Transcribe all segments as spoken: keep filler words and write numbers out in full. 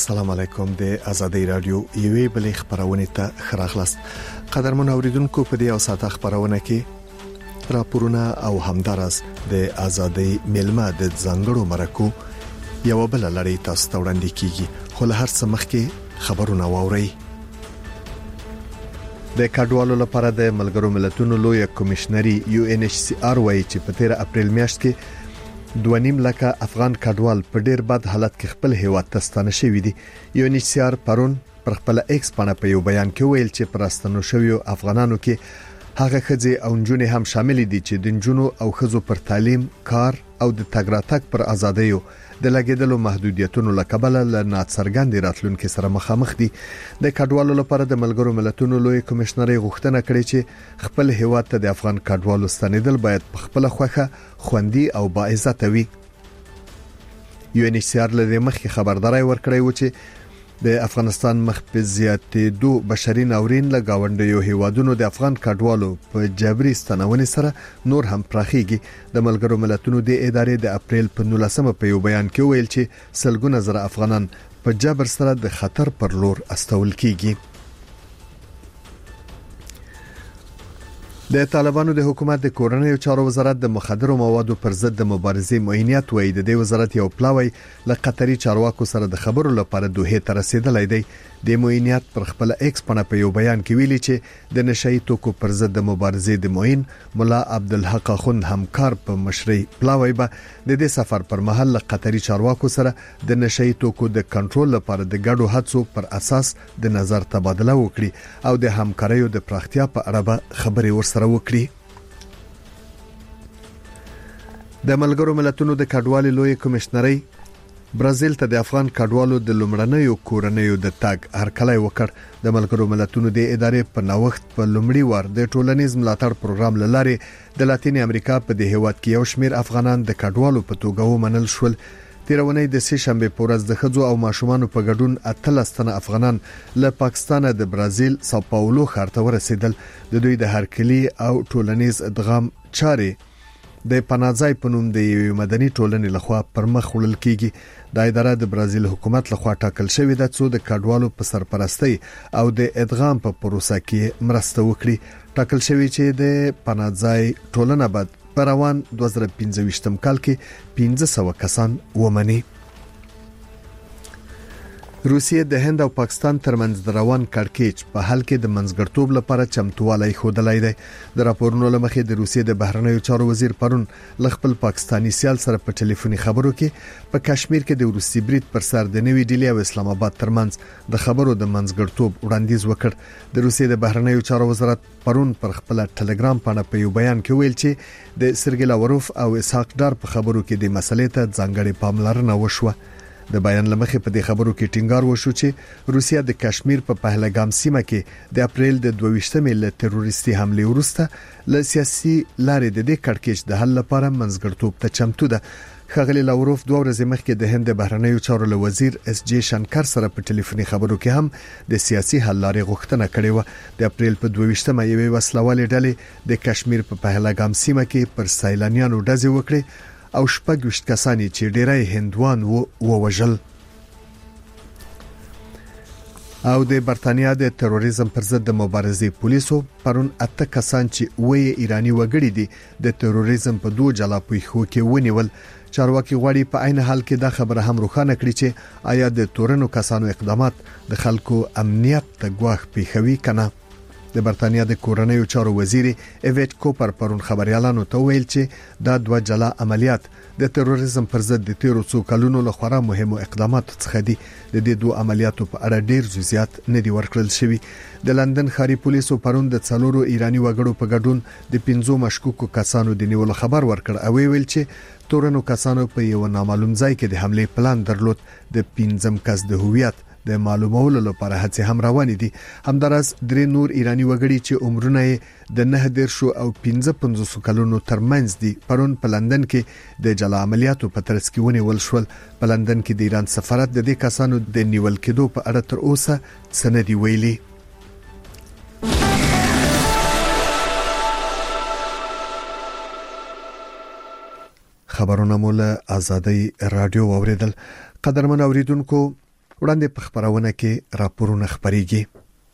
السلام علیکم د ازادي رادیو یوې بلې خبرونه ته خراغلاست. قدرمن اوریدونکو په دې او ساته خبرونه کې راپورونه او همدارس د ازادي ملما د ځنګړو مرکو یو بل لړۍ تاسو ته وړاندې کیږي. خو له هر څه مخکې خبرونه واوري. د کډوالو لپاره د ملګرو ملتونو لوی کمشنري یو ان ایچ سی آر وايي چې په تیر اپریل میاشت کې دوه نیم لکه افغان کډوال په ډیر بد حالت کې خپل هیواد ته ستانه شوي دي. یو ان ایچ سی آر پرون پر خپل ایکس باندې په یو بیان کې ویل چې پرستانو شویو افغانانو کې هغه خځې او نجونې هم شامل دي چې د نجونو او ښځو پر تعلیم، کار او د تګ راتګ پر ازادیو د لګیدلو محدودیتونو لکبله له ناڅرګند راتلونکو سره مخامخ دي. د کډوالو لپاره د ملګرو ملتونو لوی کمشنري غوښتنه کړې چې خپل هیواد ته د افغان کډوالو ستنیدل باید په خپل خوخه خوندي او باعزت وي. یو ان ایچ سی آر له مخکې خبرداري ورکړې و چې د افغانستان مخبزيات دو بشري ناورین له گاونډیو هیوادونو د افغان کډوالو په جبري ستنونې سره نور هم پراخيږي. د ملګرو ملتونو د ادارې د اپریل په نولسمه په یو بیان کې ویل چې سلګونه زره افغانان په جبر سره د خطر پر لور استول کیږي. د طالبانو د حکومت د کورنیو چارو وزارت د مخدرو موادو پر ضد د مبارزې معینیت وایي د دې وزارت یو پلاوی له قطري چارواکو سره د خبرو لپاره دوه ته رسیدلای دی. د معینیت پر خپل ایکس باندې په یو بیان کې ویلي چې د نشئی توکو پر ضد د مبارزې د معین مولا عبدالحق خوند همکار په مشرۍ پلاوی به د دې سفر پر مهال له قطري چارواکو سره د نشئی توکو د کنټرول لپاره د ګډو هڅو پر اساس د نظر تبادله وکړي او د همکاریو د پراختیا په اړه خبرې ورسره وکړي. د ملګرو ملتونو د کډوالو لوی کمشنري برازیل ته د افغان کډوالو د لومړنیو کورنیو د تاګ هرکلی وکړ. د ملګرو ملتونو د ادارې په نوښت په لومړي وار د ټولنیز ملاتړ پروګرام لاري د لاتین امریکا په د هیواد کې یو شمیر افغانان د کډوالو په توګه ومنل شول. تیرونی د سه شنبه پورز د خځو او ماشومان په ګډون اتلس تنه افغانان له پاکستان د برازیل ساو پاولو ښار ته ورسېدل. د دوی د هرکلی او ټولنیز ادغام چاري د پناځای په نوم د یو مدني ټولنې لخوا پرمخ وړل کیږي. د اداره د برازیل حکومت لخوا ټاکل شوې ده چې د کډوالو په سرپرستی او د ادغام په پروسه کې مرسته وکړي. ټاکل شوی چې د پناځای ټولنه بعد په روان دوه زره پنځه کال کې پنځه سوه کسان ومني. روسیه د هند او پاکستان ترمنځ د روان کړکېچ په حل کې د منځګړتوب لپاره چمتووالی ښودلای دی. د راپورونو لمخې د روسیې د بهرنیو چارو وزیر پرون ل خپل پاکستانی سیال سره په ټلیفوني خبرو کې په کشمیر کې د روسي برید پر سر د نوې ډیلی او اسلام آباد ترمنځ د خبرو د منځګړتوب وړاندیز وکړ. د روسیې د بهرنیو چارو وزارت پرون پر خپل ټلګرام باندې په یو بیان کې ویل چې د سرګی لاوروف او اسحاق ډار په خبرو کې د مسلې ته ځانګړې پاملرنه وشوه. د بیان لمخې په دې خبرو کې ټینګار وشو چې روسیا د کشمیر په پهلګام سیمه کې د اپریل د دوه ویشتمې له تروریستي حمله وروسته له سیاسي لارې د دې کړکېچ د حل لپاره منځګړتوب ته چمتو ده. ښاغلی لاوروف دوه ورځې مخکې د هند بهرنیو چارو له وزیر اس جی شنکر سره په ټلیفوني خبرو کې هم د سیاسي حل لارې غوښتنه کړې و. د اپریل په دوه ویشتمه یوې وسلوالې ډلې د کشمیر په پهلګام سیمه کې پر سیلانیانو ډزې وکړې او شپږ ویشت کسانی چې ډیری هندوان وو ووژل. او د برتانیا د تروریزم پر ضد د مبارزې پولیسو پرون اته کسان چې وې ایرانی وګړي دي د تروریزم په دوه جلا پیښو کې ونیول. چارواکي غواړي په عین حال کې دا خبره هم روښانه کړي چې آیا د تورنو کسانو اقدامات د خلکو امنیت ته ګواښ پیښوي کنه. د برتانیا د کورنیو چارو وزیر ایویټ کوپر پرون خبريالانو ته ویل چې دا دوه جلا عملیات د تروریزم پر ضد د تیرو څو کلونو لخوا مهمو اقداماتو څخه دي. د دې دوه عملیاتو په اړه ډیر جزئیات نه دي ورکړل شوی. د لندن ښاري پولیسو پرون د څلورو ایرانی وګړو په ګډون د پنځو مشکوکو کسانو د نیولو خبر ورکړ او ویل چې تورنو کسانو په یو نامعلوم ځای کې د حمله پلان درلود. د پنځم کس د هویت د معلومولو لپاره هڅې هم روانې دي. همدارس درې نور ایرانی وګړي چې عمرونه د نه درشو او پنځه پنځوس کلونو ترمنځ دي پرون په لندن کې د جلا عملیاتو په ترڅ کې ونیول شول. په لندن کې د ایران سفارت د دې کسانو د نیول کېدو په اړه تر اوسه څه نه دی ویلي. خبرونه مول ازادي رادیو اوریدل. قدرمن اوریدونکو وړاندې په خبرونه کې راپورونه خبريږي.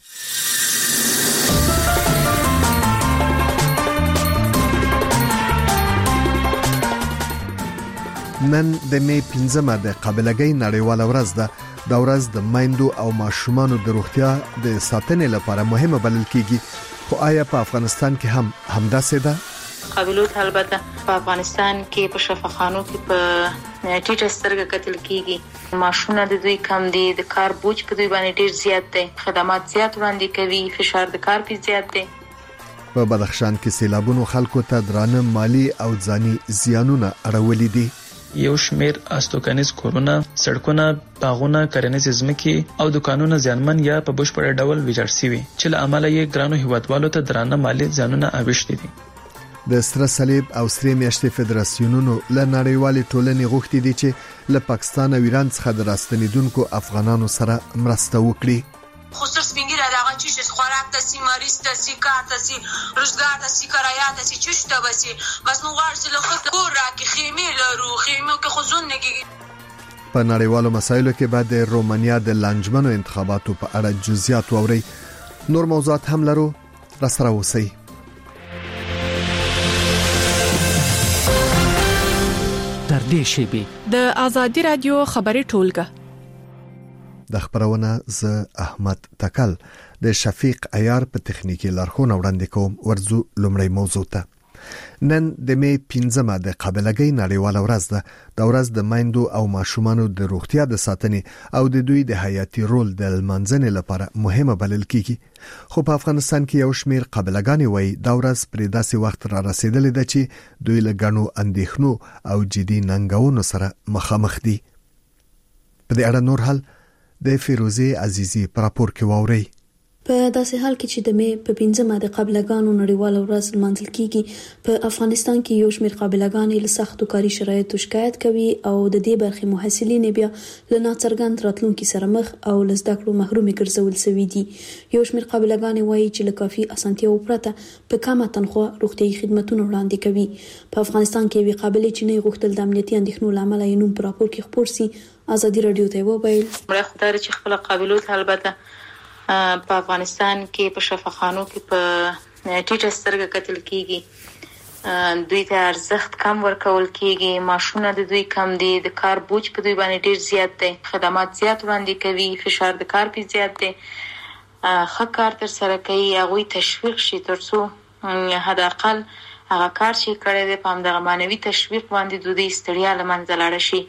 نن د می پنځمه د قابلګۍ نړیواله ورځ ده. د ورځ د مایندو او ماشومانو د روغتیا د ساتنې لپاره مهمه بلل کیږي. خو آیا په افغانستان کې هم همداسې ده؟ قابلیت البته په افغانستان کې په شفاخانو کې په ټیټه سترګه کتل کیږي. ماشومان د دوی کم دي، د کار بوج په دوی باندې ډیر زیات دی، خدمات زیات وړاندې کوي، فشار د کار په زیات دی. په بدخشان کې سیلابونو خلکو ته درانه مالی او ځاني زیانونه اړولې دي. یو شمیر استوګنیز کورونه، سړکونه، باغونه، کرنیز ځمکې او دکانونه زیانمن یا په بشپړ ډول ویجاړ شوي چې له امله یې ګرانو هیوادوالو ته درانه مالی زیانونه اوښتي دي. د سره صلیب او سری میاشتې فدراسیونونو له نړیوالې ټولنې غوښتي دي چې له پاکستان او ایران څخه د راستنیدونکو افغانانو سره مرسته وکړي. خصوص بینګی را دغه چې خوراک تاسو مریض تاسو کار تاسو روزګار تاسو کرایه تاسو چشته وسی بس نو ورسې له خپل کور راکې خیمه لرو خیمه کې خزون نګي. په نړیوالو مسایلو کې بعد د رومانیا د لانجمنو انتخاباتو په اړه جزئیات ووري. نور موضوعات هم لرو، را سره اوسئ. تر دې شیبې د آزادي رادیو خبري ټولګه د خبرونه ز احمد تکل د شفیق عیار په تخنیکی لارښوونه وړاندې کوم. ورزو لومړی موضوع ته. نن د می پنځمه د قابلګۍ نړیواله ورځ ده. د ورځ د مایندو او ماشومانو د روغتیا د ساتنې او د دوی د حیاتي رول د منځنې لپاره مهمه بلل کیږي. خو په افغانستان کې یو شمیر قابلګانې وایي دا ورځ پرې داسې وخت را رسیدلې ده چې دوی له ګڼو اندېښنو او جدي ننګونو سره مخامخ دي. په دې اړه نور حل د فیروزه عزیزی پر راپور کې واوري. په داسې حال کې چې د می په پنځمه د قابلګانو نړیواله ورځ لمانځل کیږي، په افغانستان کې یو شمېر قابلګانې له سختو کاري شرایطو شکایت کوي او د دې برخې محصلین بیا له ناڅرګند راتلونکي سره مخ او له زده کړو محرومي ګرځول شوي دي. یو شمېر قابلګانې وایي چې له کافي اسانتیاو پرته په کمه تنخواه روغتیايي خدماتونه وړاندې کوي. په افغانستان کې وی قابلیت چې نه غوښتل د امنیتي اندېښنو لامل یې نوم پر راپور کې خبر سي. آزادي رادیو ته وویل مړه خدای چې خپل قابلیت البته په افغانستان کې په شفاخانو کې په ټیټه سترګه کتل کیږي. دوی ته ارزښت کم ورکول کیږي، ماشومان د دوی کم دي، د کار بوج په دوی باندې ډیر زیات دی، خدمات زیات وړاندې کوي، فشار د کار په زیات دی. ښه کار تر سره کوي، هغه تشویق شي ترڅو حد اقل هغه کار چې کړی دی په همدغه معنوي تشویق باندې د دوی ستړیا له منځه لاړه شي.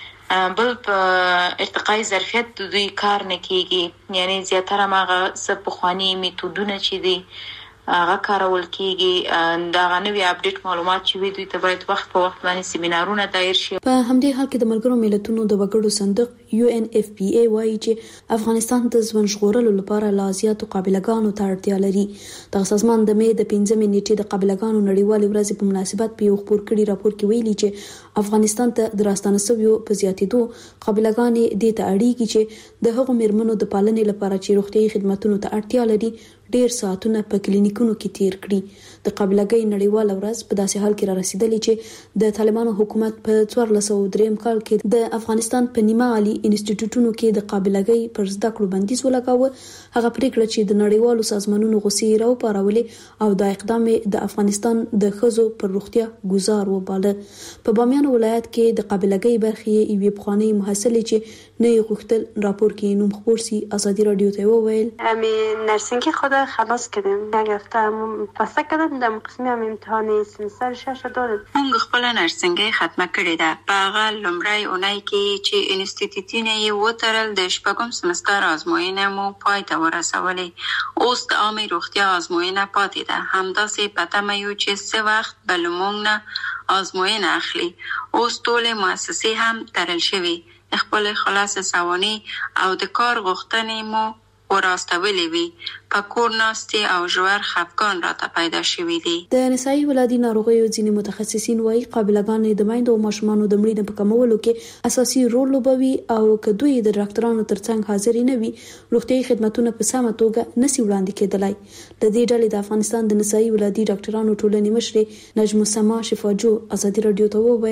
بل په ارتقای ظرفیت د دوی کار نه کیږي، یعنی زیاتره ماغه څه پخوانی میتودونه چې دي هغه کارول کیږي. دا غنوي اپډیټ معلومات چې وي دوی ته باید وخت په وخت باندې سیمینارونه دایر شي. په همدې حال کې د ملګرو ملتونو د وګړو صندوق یو ان اف پی ای وایي چې افغانستان د ژوند ژغورلو لپاره لازماتو قابلګانو ته اړتیا لري. د سازمان د می د پنځمې نیټې د قابلګانو نړیوالې ورځې په مناسبت په یو خبر کړي راپور کې ویلي چې افغانستان ته د راستانه سویو په زیاتېدو قابلګانې د ته اړیږي چې د هغو مرمنو د پالنې لپاره چې روغتيایي خدماتو ته اړتیا لري ډیر ساعتونه په کلینیکونو کې تیر کړي. د قابلګۍ نړیواله ورځ په داسې حال کې را رسیدلې چې د طالبانو حکومت په څوارلس سوه درې کال کې د افغانستان په نیمه عالی انسټیټیوټونو کې د قابلګۍ پر زده کړو بندیز ولګاوه. هغه پریکړه چې د نړیوالو سازمانونو غوسې راوپارولې او د اقدام د افغانستان د ښځو پر روغتیا ګزار وباله. په بامیان ولایت کې د قابلګۍ برخې یوې پخوانۍ محصلې چې نه یې غوښتل راپور کې نوم خبر سي. آزادي رادیو ته وویل همین نرسینگی خود خلاص کردیم. یک هفته پسته کردم در قسمی هم امتحان سمستر شش دادم. موږ خپل نرسینګي ختمه کړې ده. په هغه لومړی اونۍ کې چې انسټیټیوټونه یې وترل د شپږم سمستر ازموینه مو پای ته ورسولې. اوس د عامه روغتیا ازموینه پاتې ده. همداسې په تمه یو چې څه وخت به له موږ نه ازموینه اخلي. اوس ټولې مؤسسې هم تړل شوي. خپل خلاص سوانح او د کار غوښتنې مو وراستولې وي. په کور ناستې او ژور خفګان راته پیدا شوي دي. د نسایي ولادي ناروغیو ځینې متخصصین وایي قابلګانې د میندو او ماشومانو د مړینې په کمولو کې اساسي رول لوبوي او که دوی د ډاکټرانو ترڅنګ حاضر نه وي روغتيایي خدماتونه په سمه توګه نشي وړاندې کېدلای. د دې ډلې د افغانستان د نسایي ولادي ډاکټرانو ټولنې مشر نجم السما شفاجو آزادي رادیو ته وویل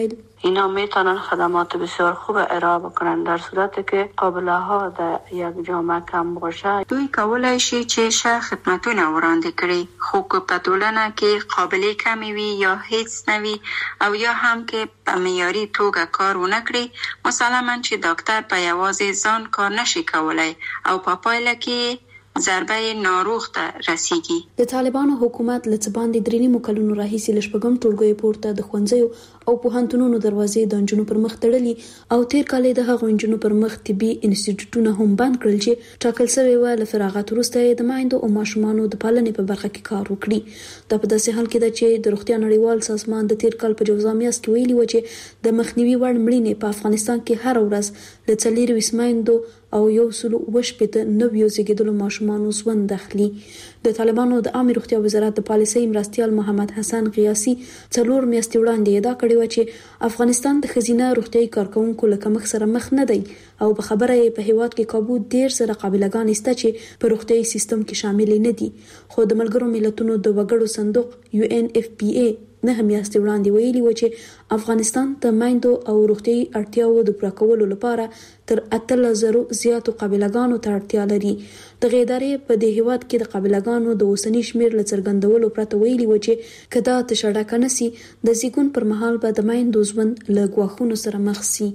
اینا میتونن خدمات بسیار خوب ارائه بکنن در صورتی که قابله ها در یک جامعه کم باشه. دوی کولای شي چې ښه خدمتونه وړاندې کړي، خو که په ټولنه کې قابلیت کمې وي یا هیڅ نه وي او یا هم کې په معیاري توګه کار ونه کړي، مسلماً چې ډاکټر په یوازې ځان کار نشي کولای او په پایله کې ضربه ناروغ ته رسیږي. د طالبانو حکومت له څه باندې درې نیمو کلونو راهیسې له شپږم ټولګیو پورته د ښوونځیو او پوهنتونونو دروازې د نجونو پر مخ تړلي او تیر کال د هغو نجونو پر مخ طبي انسټیټیوټونه هم بند کړل چې ټاکل شوی و له فراغت وروسته د میندو او ماشومانو د پالنې په برخه کې کار وکړي. دا په داسې حال کې ده چې د روغتیا نړیوال سازمان د تیر کال په جوزا میاشت کې ویلي و چې د مخنیوي وړ مړینې په افغانستان کې هر ورځ له څلورویشت میندو او یو سل وشپته نویو زیږیدلو ماشومانو ژوند اخلي. د طالبانو د عامه روغتیا وزارت د پالیسۍ مرستیال محمد حسن غیاسي څلور میاشتې وړاندې ادعا کړې و چې افغانستان د ښځینه روغتیايي کارکونکو له کمښت سره مخ نه دی او په خبره یې په هیواد کې کابو ډیر سره قابلګان استه چې په روغتیايي سیستم کې شامل نه دي. خو د ملګرو ملتونو د وګړو صندوق یو ان اف پی ای نه میاشتې وړاندې ویلي و چې افغانستان د میندو او روغتیايي اړتیاوو د پوره کولو لپاره تر اتلس زرو زیاتو قابلګانو ته اړتیا لري. دغه ادارې په دې هیواد کې د قابلګانو د اوسني شمیر له څرګندولو پرته ویلي و چې کدا تشړه کنسي د زیګون پر مهال به د میندو ژوند له ګواښونو سره مخ شي.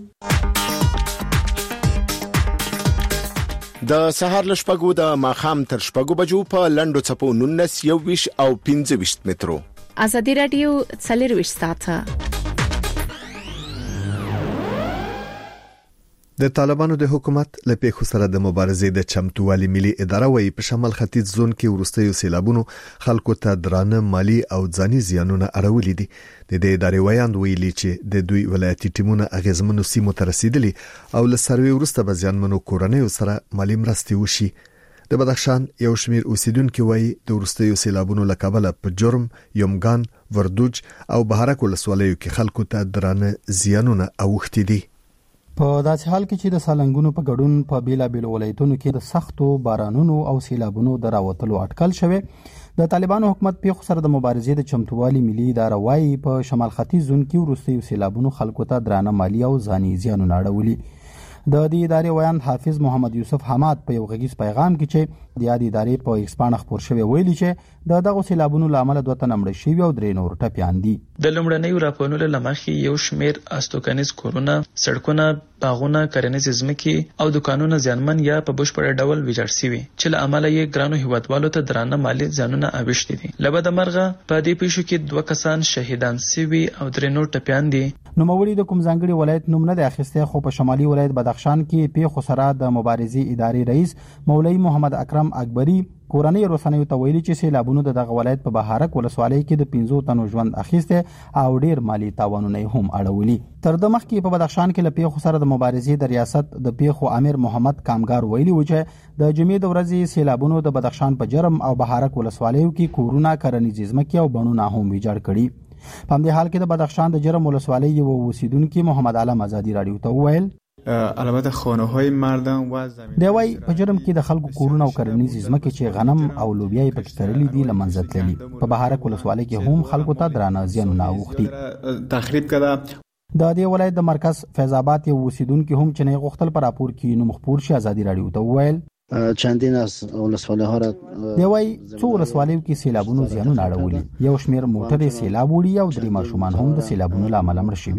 د سهار له شپږو د ماښام تر شپږو بجو په لنډو څپو نولس یوویشت او پنځه ویشت مترو. ازادي رادیو څلورویشت ساعته. د طالبانو د حکومت له پیښو سره د مبارزې د چمتووالي ملي اداره وایي په شمال ختیځ زون کې ورستیو سیلابونو خلکو ته درانه مالی او ځاني زیانونه اړولې دي. د دې ادارې ویاند ویلي چې د دوی ولایتي ټیمونه اغیزمنو سیمو ته رسیدلي او له سروي ورسته به ځانمنو کورنیو سره مالی مرستې وشي. د بدخشان یو شمیر اوسیدونکو وایي د ورستیو سیلابونو له کبله په جرم، یومګان، وردوج او بهارک ولسوالیو کې خلکو ته درانه زیانونه اوښتي دي. په داسې حال کې چې د سالنګونو په ګډون په بیلابیلو ولایتونو کې د سختو بارانونو او سیلابونو د راوتلو اټکل شوی، د طالبانو حکومت پیښو سره د مبارزې د چمتووالي ملي اداره وایي په شمال ختیځ زون کې ورستیو سیلابونو خلکو ته درانه مالی او ځاني زیانونه اړولي. د دې ادارې ویاند حافظ محمد یوسف حماد په یو غږیز پیغام کې چې د یادې ادارې په ایکس پاڼه خپور شوی ویلي چې د دغه سیلابونو لامل دوه تنه مړه شوي او درې نور ټپیان دي. د لومړنیو راپورونو له مخې یو شمیر استوګنیز کورونه، سړکونه، باغونه، کرنیزې ځمکې او دکانونه زیانمن یا په بشپړ ډول ویجاړ شوي چې له امله یې ګرانو هیوادوالو ته درانه مالي زیانونه اوښتي دي. له بده مرغه په دې پیښو کې دوه کسان شهیدان شوي او درې نور ټپیان دي. نوموړي د کوم ځانګړي ولایت نوم نه دی اخیستی، خو په شمالي ولایت بدخشان کې پیښو سره د مبارزې ادارې رئیس مولوي محمد اکرم اکبری کورنۍ رسنیو ته ویلي چې سیلابونو د دغه ولایت په بهارک ولسوالۍ کې د پنځو تنو ژوند اخیسته او ډیر مالی تاوانونه هم اړولي. تر د مخکې په بدخشان کې له پیښو سره د مبارزې د ریاست د پیښو امیر محمد کامګار ویلي و چې د جمعې د ورځې سیلابونو د بدخشان په جرم او بهارک ولسوالیو کې کورونه، کرنیزې ځمکې او بڼونه هم ویجاړ کړي. په همدې حال کې د بدخشان د جرم ولسوالۍ یو اوسیدونکي محمد علم ازادي رادیو ته وویل البته خانه های مردم و زمین دی وای په جرم کې د خلکو کورونه او کرنیزې ځمکې چې غنم او لوبیا یې پکې کرلي دي له منځه تللي. په بهارک ولسوالۍ کې هم خلکو ته درانه زیانونه اوښتي. تخریب کړه. د دې ولایت د مرکز فیض آباد یو اوسیدونکي هم چې نه غوښتل پر راپور کې نوم خپور شي ازادي رادیو ته وویل چندین از ولسوالی‌ها را دی وای څو ولسوالیو کې سیلابونو زیانونه اړولي. یو شمیر موټرې سیلاب وړي او درې ماشومان هم د سیلابونو له امله مړه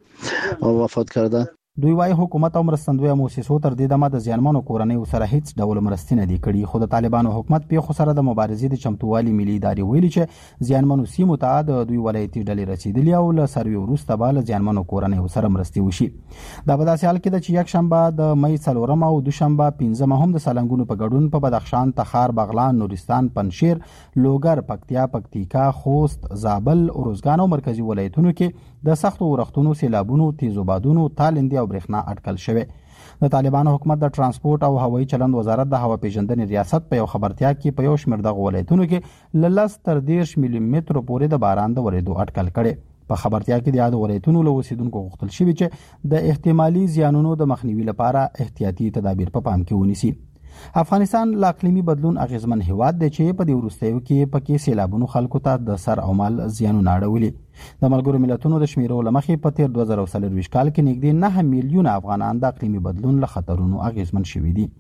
شوي او وفات کرده. دوی وايي حکومت او مرستندوی مؤسسو تر دې دمه د زیانمنو کورنیو سره هیڅ ډول مرستې نه دي کړي. خو د طالبانو حکومت پیښو سره د مبارزې د چمتووالي ملي ادارې ویلي چې زیانمنو سیمو ته د دوی ولایتي ډلې رسیدلي او له سروي وروسته به له زیانمنو کورنیو سره مرستې وشي. دا په داسې حال کې ده چې یک شنبه د مې څلورم او دوشنبه پنځمه هم د سالنګونو په ګډون په بدخشان، تخار، بغلان، نورستان، پنشیر، لوګر، پکتیا، پکتیکا، خوست، زابل، ارزګان او مرکزی ولایتونو کې د سختو ورښتونو، سیلابونو، تیزو بادونو، تالندې او برېښنا اټکل شوی. د طالبانو حکومت د ترانسپورت او هوایي چلند وزارت د هوا پیژندنې ریاست په یو خبرتیا کې په یو شمېر دغه ولایتونو کې له لس تر دېرش ملي مترو پورې د باران د ورېدو اټکل کړی. په خبرتیا کې د یادو ولایتونو له اوسیدونکو غوښتل شوي چې د احتمالي زیانونو د مخنیوي لپاره احتیاطي تدابیر په پام کې ونیسي. افغانستان لا اقلیمي بدلون اغیزمن هیواد دی چې په دې وروستیو کې پکې سیلابونو خلکو ته د سر او مال زیانونه اړولي د ملګرو ملتونو د شمیرو لمخې په تیر دوه زره څلور کال کې نږدې نه میلیونه افغانان د اقلیمي بدلون له خطرونو اغیزمن شوي دي.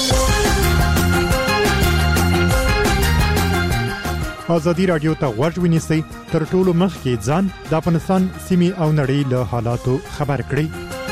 ازادي رادیو ته غوږ ونیسئ تر ټولو مخکې ځان د افغانستان سیمې او نړۍ له حالاتو خبر کړئ.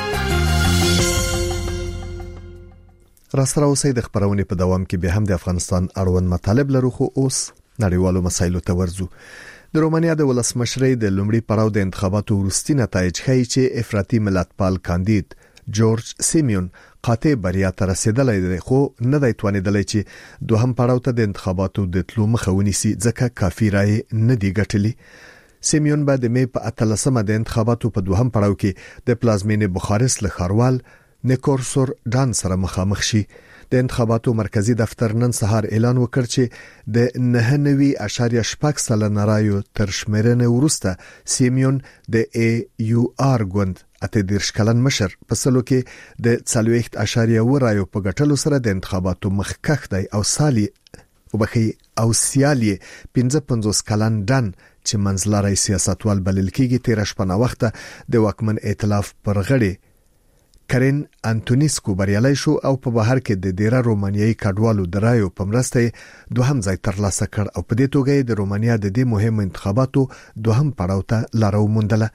راسره اوسئ د خبرونې په دوام کې به هم د افغانستان اړوند مطالب لرو، خو اوس نړیوالو مسایلو ته ورځو. د رومانیا د ولسمشرۍ د لومړي پړاو د انتخاباتو وروستي نتایج ښیي چې افراطي ملتپال کاندید جورج سیمیون قاطع بریا ته رسیدلی دی، خو نه دی توانیدلی چې دوهم پړاو ته د انتخاباتو د تلو مخه ونیسي ځکه کافي رای نه دی ګټلی. سیمیون به د مې په اتلسمه د انتخاباتو په دوهم پړاو کې د پلازمینې بخارست له ښاروال نیکورسور ډان سره مخامخ شي. د انتخاباتو مرکزی دفتر نن سهار اعلان وکړ چې د نه نوي اشاریه شپږ سلنه رایو تر شمیرنې وروسته سیمیون د ای یو آر ګوند اته دیرش کلن مشر په سلو کې د څلوېښت اشاریه و رایو په ګټلو سره د انتخاباتو مخکښ دی او سالي وبخي او سیالي پنځه پنځوس کلن ډان چې منځلاري سیاستوال بلل کېږي تیر شپه وخت د واکمن ائتلاف پر غړي کرین انټونیسکو بریالي شو او په بهر کې د ډیره رومانیایي کډوالو درایو په مرسته دوهم ځای ترلاسه کړ او په دې توګه د رومانیا د دې مهم انتخاباتو دوهم پړاو ته لارو موندله.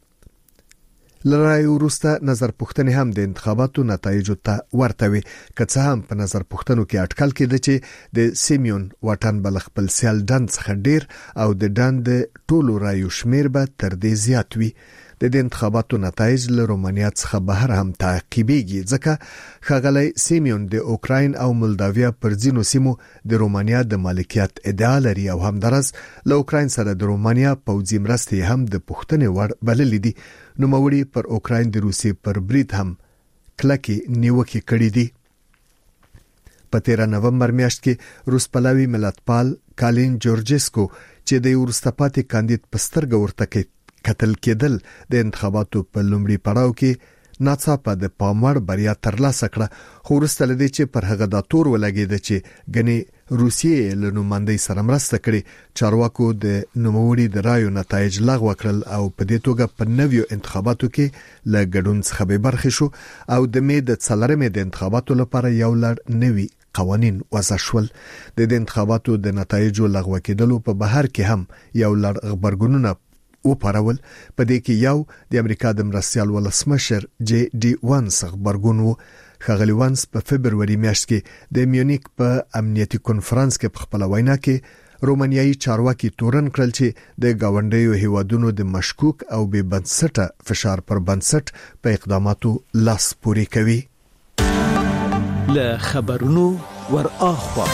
لرای وروسته نظر پوښتنې هم د انتخاباتو نتایجو ته ورته وي، که څه هم په نظر پوښتنو کې اټکل کېده چې د سیمیون واټن بل خپل سیال ډان څخه ډیر او د ډان د ټولو رایو شمیر به تر دې زیات وي. د انتخاباتو نتایج له رومانیا څخه بهر هم تعقیبېږي ځکه ښاغلی سیمیون د اوکراین او مولداویا پر ځینو سیمو د رومانیا د مالکیت ادعا لري او همدارس له اوکراین سره د رومانیا پوځي مرستې هم د پوښتنې وړ بللې دي. نوموړي پر اوکراین د روسیې پر برید هم کلکې نیوکې کړې دي. په تیره نومبر میاشت کې روس پلاوي ملتپال کالین جورجسکو چې د وروسته پاتې کاندید په سترګه ورته قتل کېدل د انتخاباتو په لومړي پړاو کې ناڅاپه د پاموړ بریا ترلاسه کړه، خو وروسته لدې چې پر هغه د تور ولګېده چې غني روسیې له نوماندۍ سره مرسته کړې، چارواکو د نوموړي د رایو نتایج لغوه کړل او په دې توګه په نویو انتخاباتو کې له ګډون څخه به برخې شو او د مې د څلورمې د انتخاباتو لپاره یو لړ نوي قوانین وضع شول. د انتخاباتو د نتایجو لغوه کېدلو په بهر کې هم یو لړ خبرګونونه وپارول. په دې کې یو د امریکا د مرستیال ولسمشر جی ډي وانس خبرګون وو. ښاغلی وانس په فبروري میاشت کې د میونیک په امنیتي کنفرانس کې په خپل وینا کې رومانیایي چارواکي تورن کړل چې د گاونډیو هیوادونو د مشکوک او بې بنسټه فشار پر بنسټ په اقداماتو لاس پورې کوي. له خبرونو ور اخوا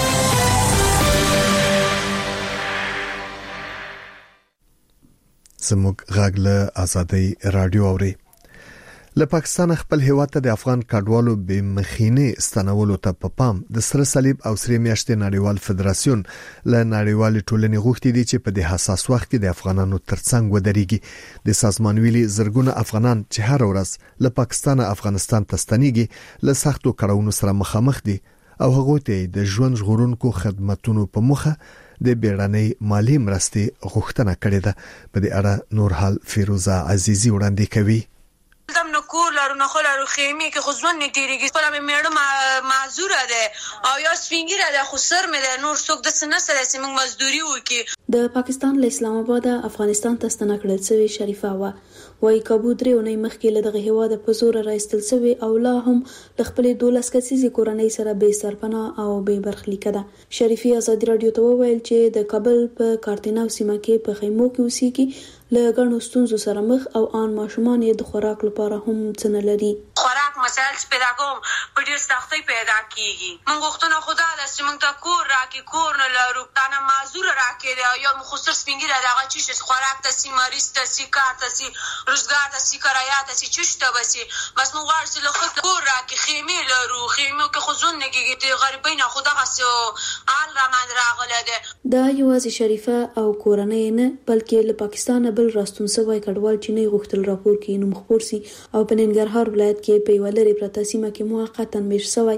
زموږ غږ له آزادۍ رادیو اوري. له پاکستان خپل هیواد ته د افغان کډوالو به مخینه ستنولو ته په پام د سره صلیب او سره میاشتې نړیوال فدراسیون له نړیوال ټولنې غوښتي دي چې په دې حساس وخت کې د افغانانو ترڅنګ ودرېږي. د سازمان ویلي زرګونه افغانان چې هر ورځ له پاکستان افغانستان ته ستنېږي له سختو کړاوونو سره مخامخ دي او هغه ته د ژوند ژغورونکو خدماتونو په مخه د بیړنۍ مالی مرستې غوښتنه کړې ده. په دې اړه نور حال فیروزه عزیزی وړاندې کوي. دم نو کور لرو نه خلارو خیمه کې خو ځون نه تیریږي خپل مې میړه معذور ده او یا سپینګیره ده خو سر مې ده نور څوک د سنه سره سیمه مزدوري وکي. د پاکستان له اسلام آباد افغانستان ته ستنه کړل شوی شریفه وا وای کابو درې ونې مخکې له دغه هواده په زور راځتل شوی او لا هم د خپل دولس کسیزي کورنۍ سره به سرپناه او به برخلیک ده. شریفي آزادي رادیو ته وویل چې د کابل په کارتیناو سیمه کې په خیمو کې اوسېږي له غنو ستونزو سره مخ او ان ماشومان یې د خوراک لپاره هم څنګه لري. خوراک مسائل پیدا کوم په ډیر سختۍ پیدا کیږي. موږ غوښتنه خدا د سیمه ته کور راکې کور نه لرو تانه معذور راکې دی یا مخصوص سپینګیره دغه چې خوراک ته سی مریض ته سی کار ته سی روزګار ته سی کرایات ته سی چشته بسی بس موږ ورسې له خپل کور راکې خیمه لرو خیمه کې خزون نه کیږي د غریبین خدا غسو حال را من راغله ده. دا یوازې شریفه او کورنۍ نه بلکې له پاکستان بل راستون سوی کډوال چې نه غوښتل راپور کې نو مخبر سي او په ننګرهار ولایت کې په ولري پرته سیمه کې موقتا مېش سوی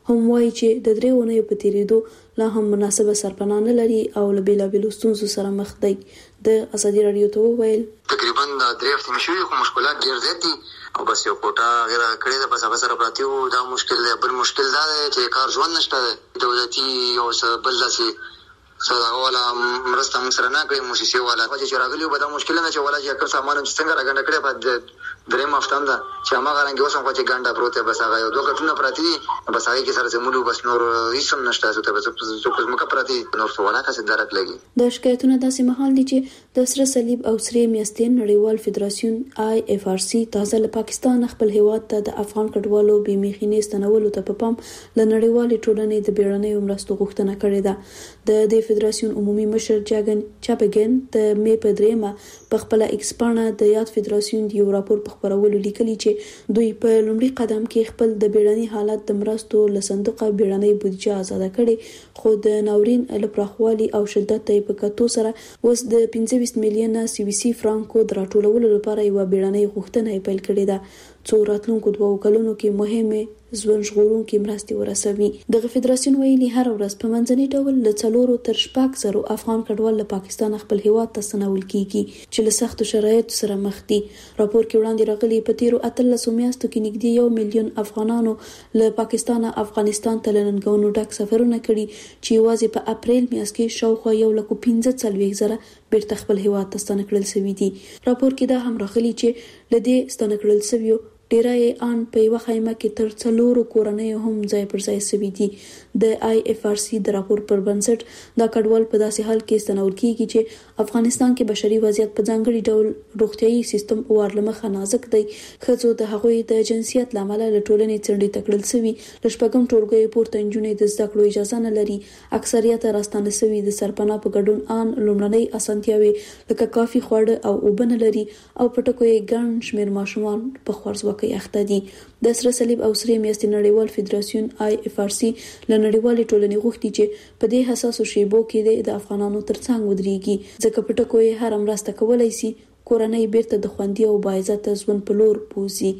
هم وایي چې د درې اونیو په تیریدو لا هم مناسبه سرپناه نه لري او له بیلابیلو ستونزو سره مخ دی. د ازادي راډیو ته وویل تقریبا درې هفتې مشوي خو مشکلات ډېر زیات دي او بس یو کوټه غیر کړی ده بس هغه سره پراتی وو. دا مشکل دی. بل مشکل دا دی چې کار ژوند نشته دی. دولتي او بل داسې څه والا مرسته موږ سره نه کوي. موسسې والا چې راغلي وو به دا مشکل نه چې والا چې کار سامان چې څنګه راګنډه کړی په درېیم هفته هم ده چې هماغه رنګې اوس هم خو چې ګنډه پروت دی بس هغه یو دوه کټونه پراته دي بس هغې کې سره زمولو بس نور هېڅ هم نشته. څوک په ځمکه پراته دي نور څه والا کسې درک لګي. دا شکایتونه داسې مهال دي چې د سره صلیب او سرې میاشتې نړیوال فدراسیون آی اف آر سی تازه له پاکستان خپل هیواد ته د افغان کډوالو بې میخینې ستنولو ته په پام له نړیوالې ټولنې د بیړنیو مرستو غوښتنه کړې ده. د دې فدراسیون عمومي مشر جاګن چاپګن د مې په دریمه په خپل ایکس پاڼه د یاد فدراسیون د یو راپور په خبرولو لیکلي چې دوی په لومړي قدم کې خپل د بیړني حالت د مرستو له صندوقه بیړنۍ بودیجه آزاده کړې خو د ناورین له پراخوالي او شدت ته په کتو سره اوس د پنځه ویشت میلیونه سی وی سی فرانکو د راټولولو لپاره یو بیړنۍ غوښتنه پیل کړې ده څو راتلونکو دوه کلونو کې مهمه ژوند ژغورونکي مرستې ورسوي. دغه فدراسیون ویلي هر ورځ په منځني ډول له څلورو تر شپږ زرو افغان کډوال له پاکستان خپل هیواد ته ستنول کیږي چې له سختو شرایطو سره مخ دي. راپور کې وړاندې راغلي په تیرو اتلسو میاشتو کې نږدې یو میلیون افغانانو له پاکستان افغانستان ته لنګونو ډک سفرونه کړي چې یوازې په اپریل میاشت کې شاوخوا یو لک پنځه څلوېښت زره بیرته خپل هیواد ته ستنه کړل شوي دي. راپور کې دا هم راغلي چې له دې ستنه کړل شویو ډیره یې ان په یو خیمه کې تر څلورو کورنیو هم ځای پر ځای شوي دي. د آی اف آر سی د راپور پر بنسټ دا کډوال په داسې حال کې ستنول کیږي چې افغانستان کې بشري وضعیت په ځانګړي ډول روغتيایي سیستم ورلمخه نازک دی. ښځو د هغوی د جنسیت لامل له ټولنې څنډې تکړل شوي له شپږم ټولګي پورته نجونې د زده کړو اجازه نه لري. اکثریت راستانه شوي د سرپناه په ګډون ان لومړنۍ اسانتیاوي لکه کافي خواړه او اوبه نه لري او په ټکو یې ګڼ شمېر ماشومان په خوارځواکۍ اخته دي. د سره صلیب او سرې میاشتې نړیوال فدراسیون آی اف آر سی له نړیوالې ټولنې غوښتي چې په دې حساسو شیبو کې د افغانانو ترڅنګ ودرېږي ځکه په ټکو یې هر مرسته کولای شي کورنۍ بیرته د خوندي او باعزته ژوند په لور بوزي.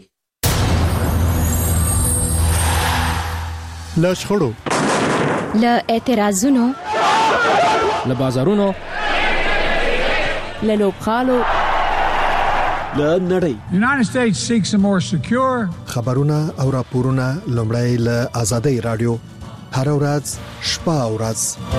له شخړو له اعتراضونو له بازارونو له لوبغالو له نړۍ United States seeks a more secure خبرونه او راپورونه لومړی له آزادۍ رادیو هر ورځ شپه او ورځ.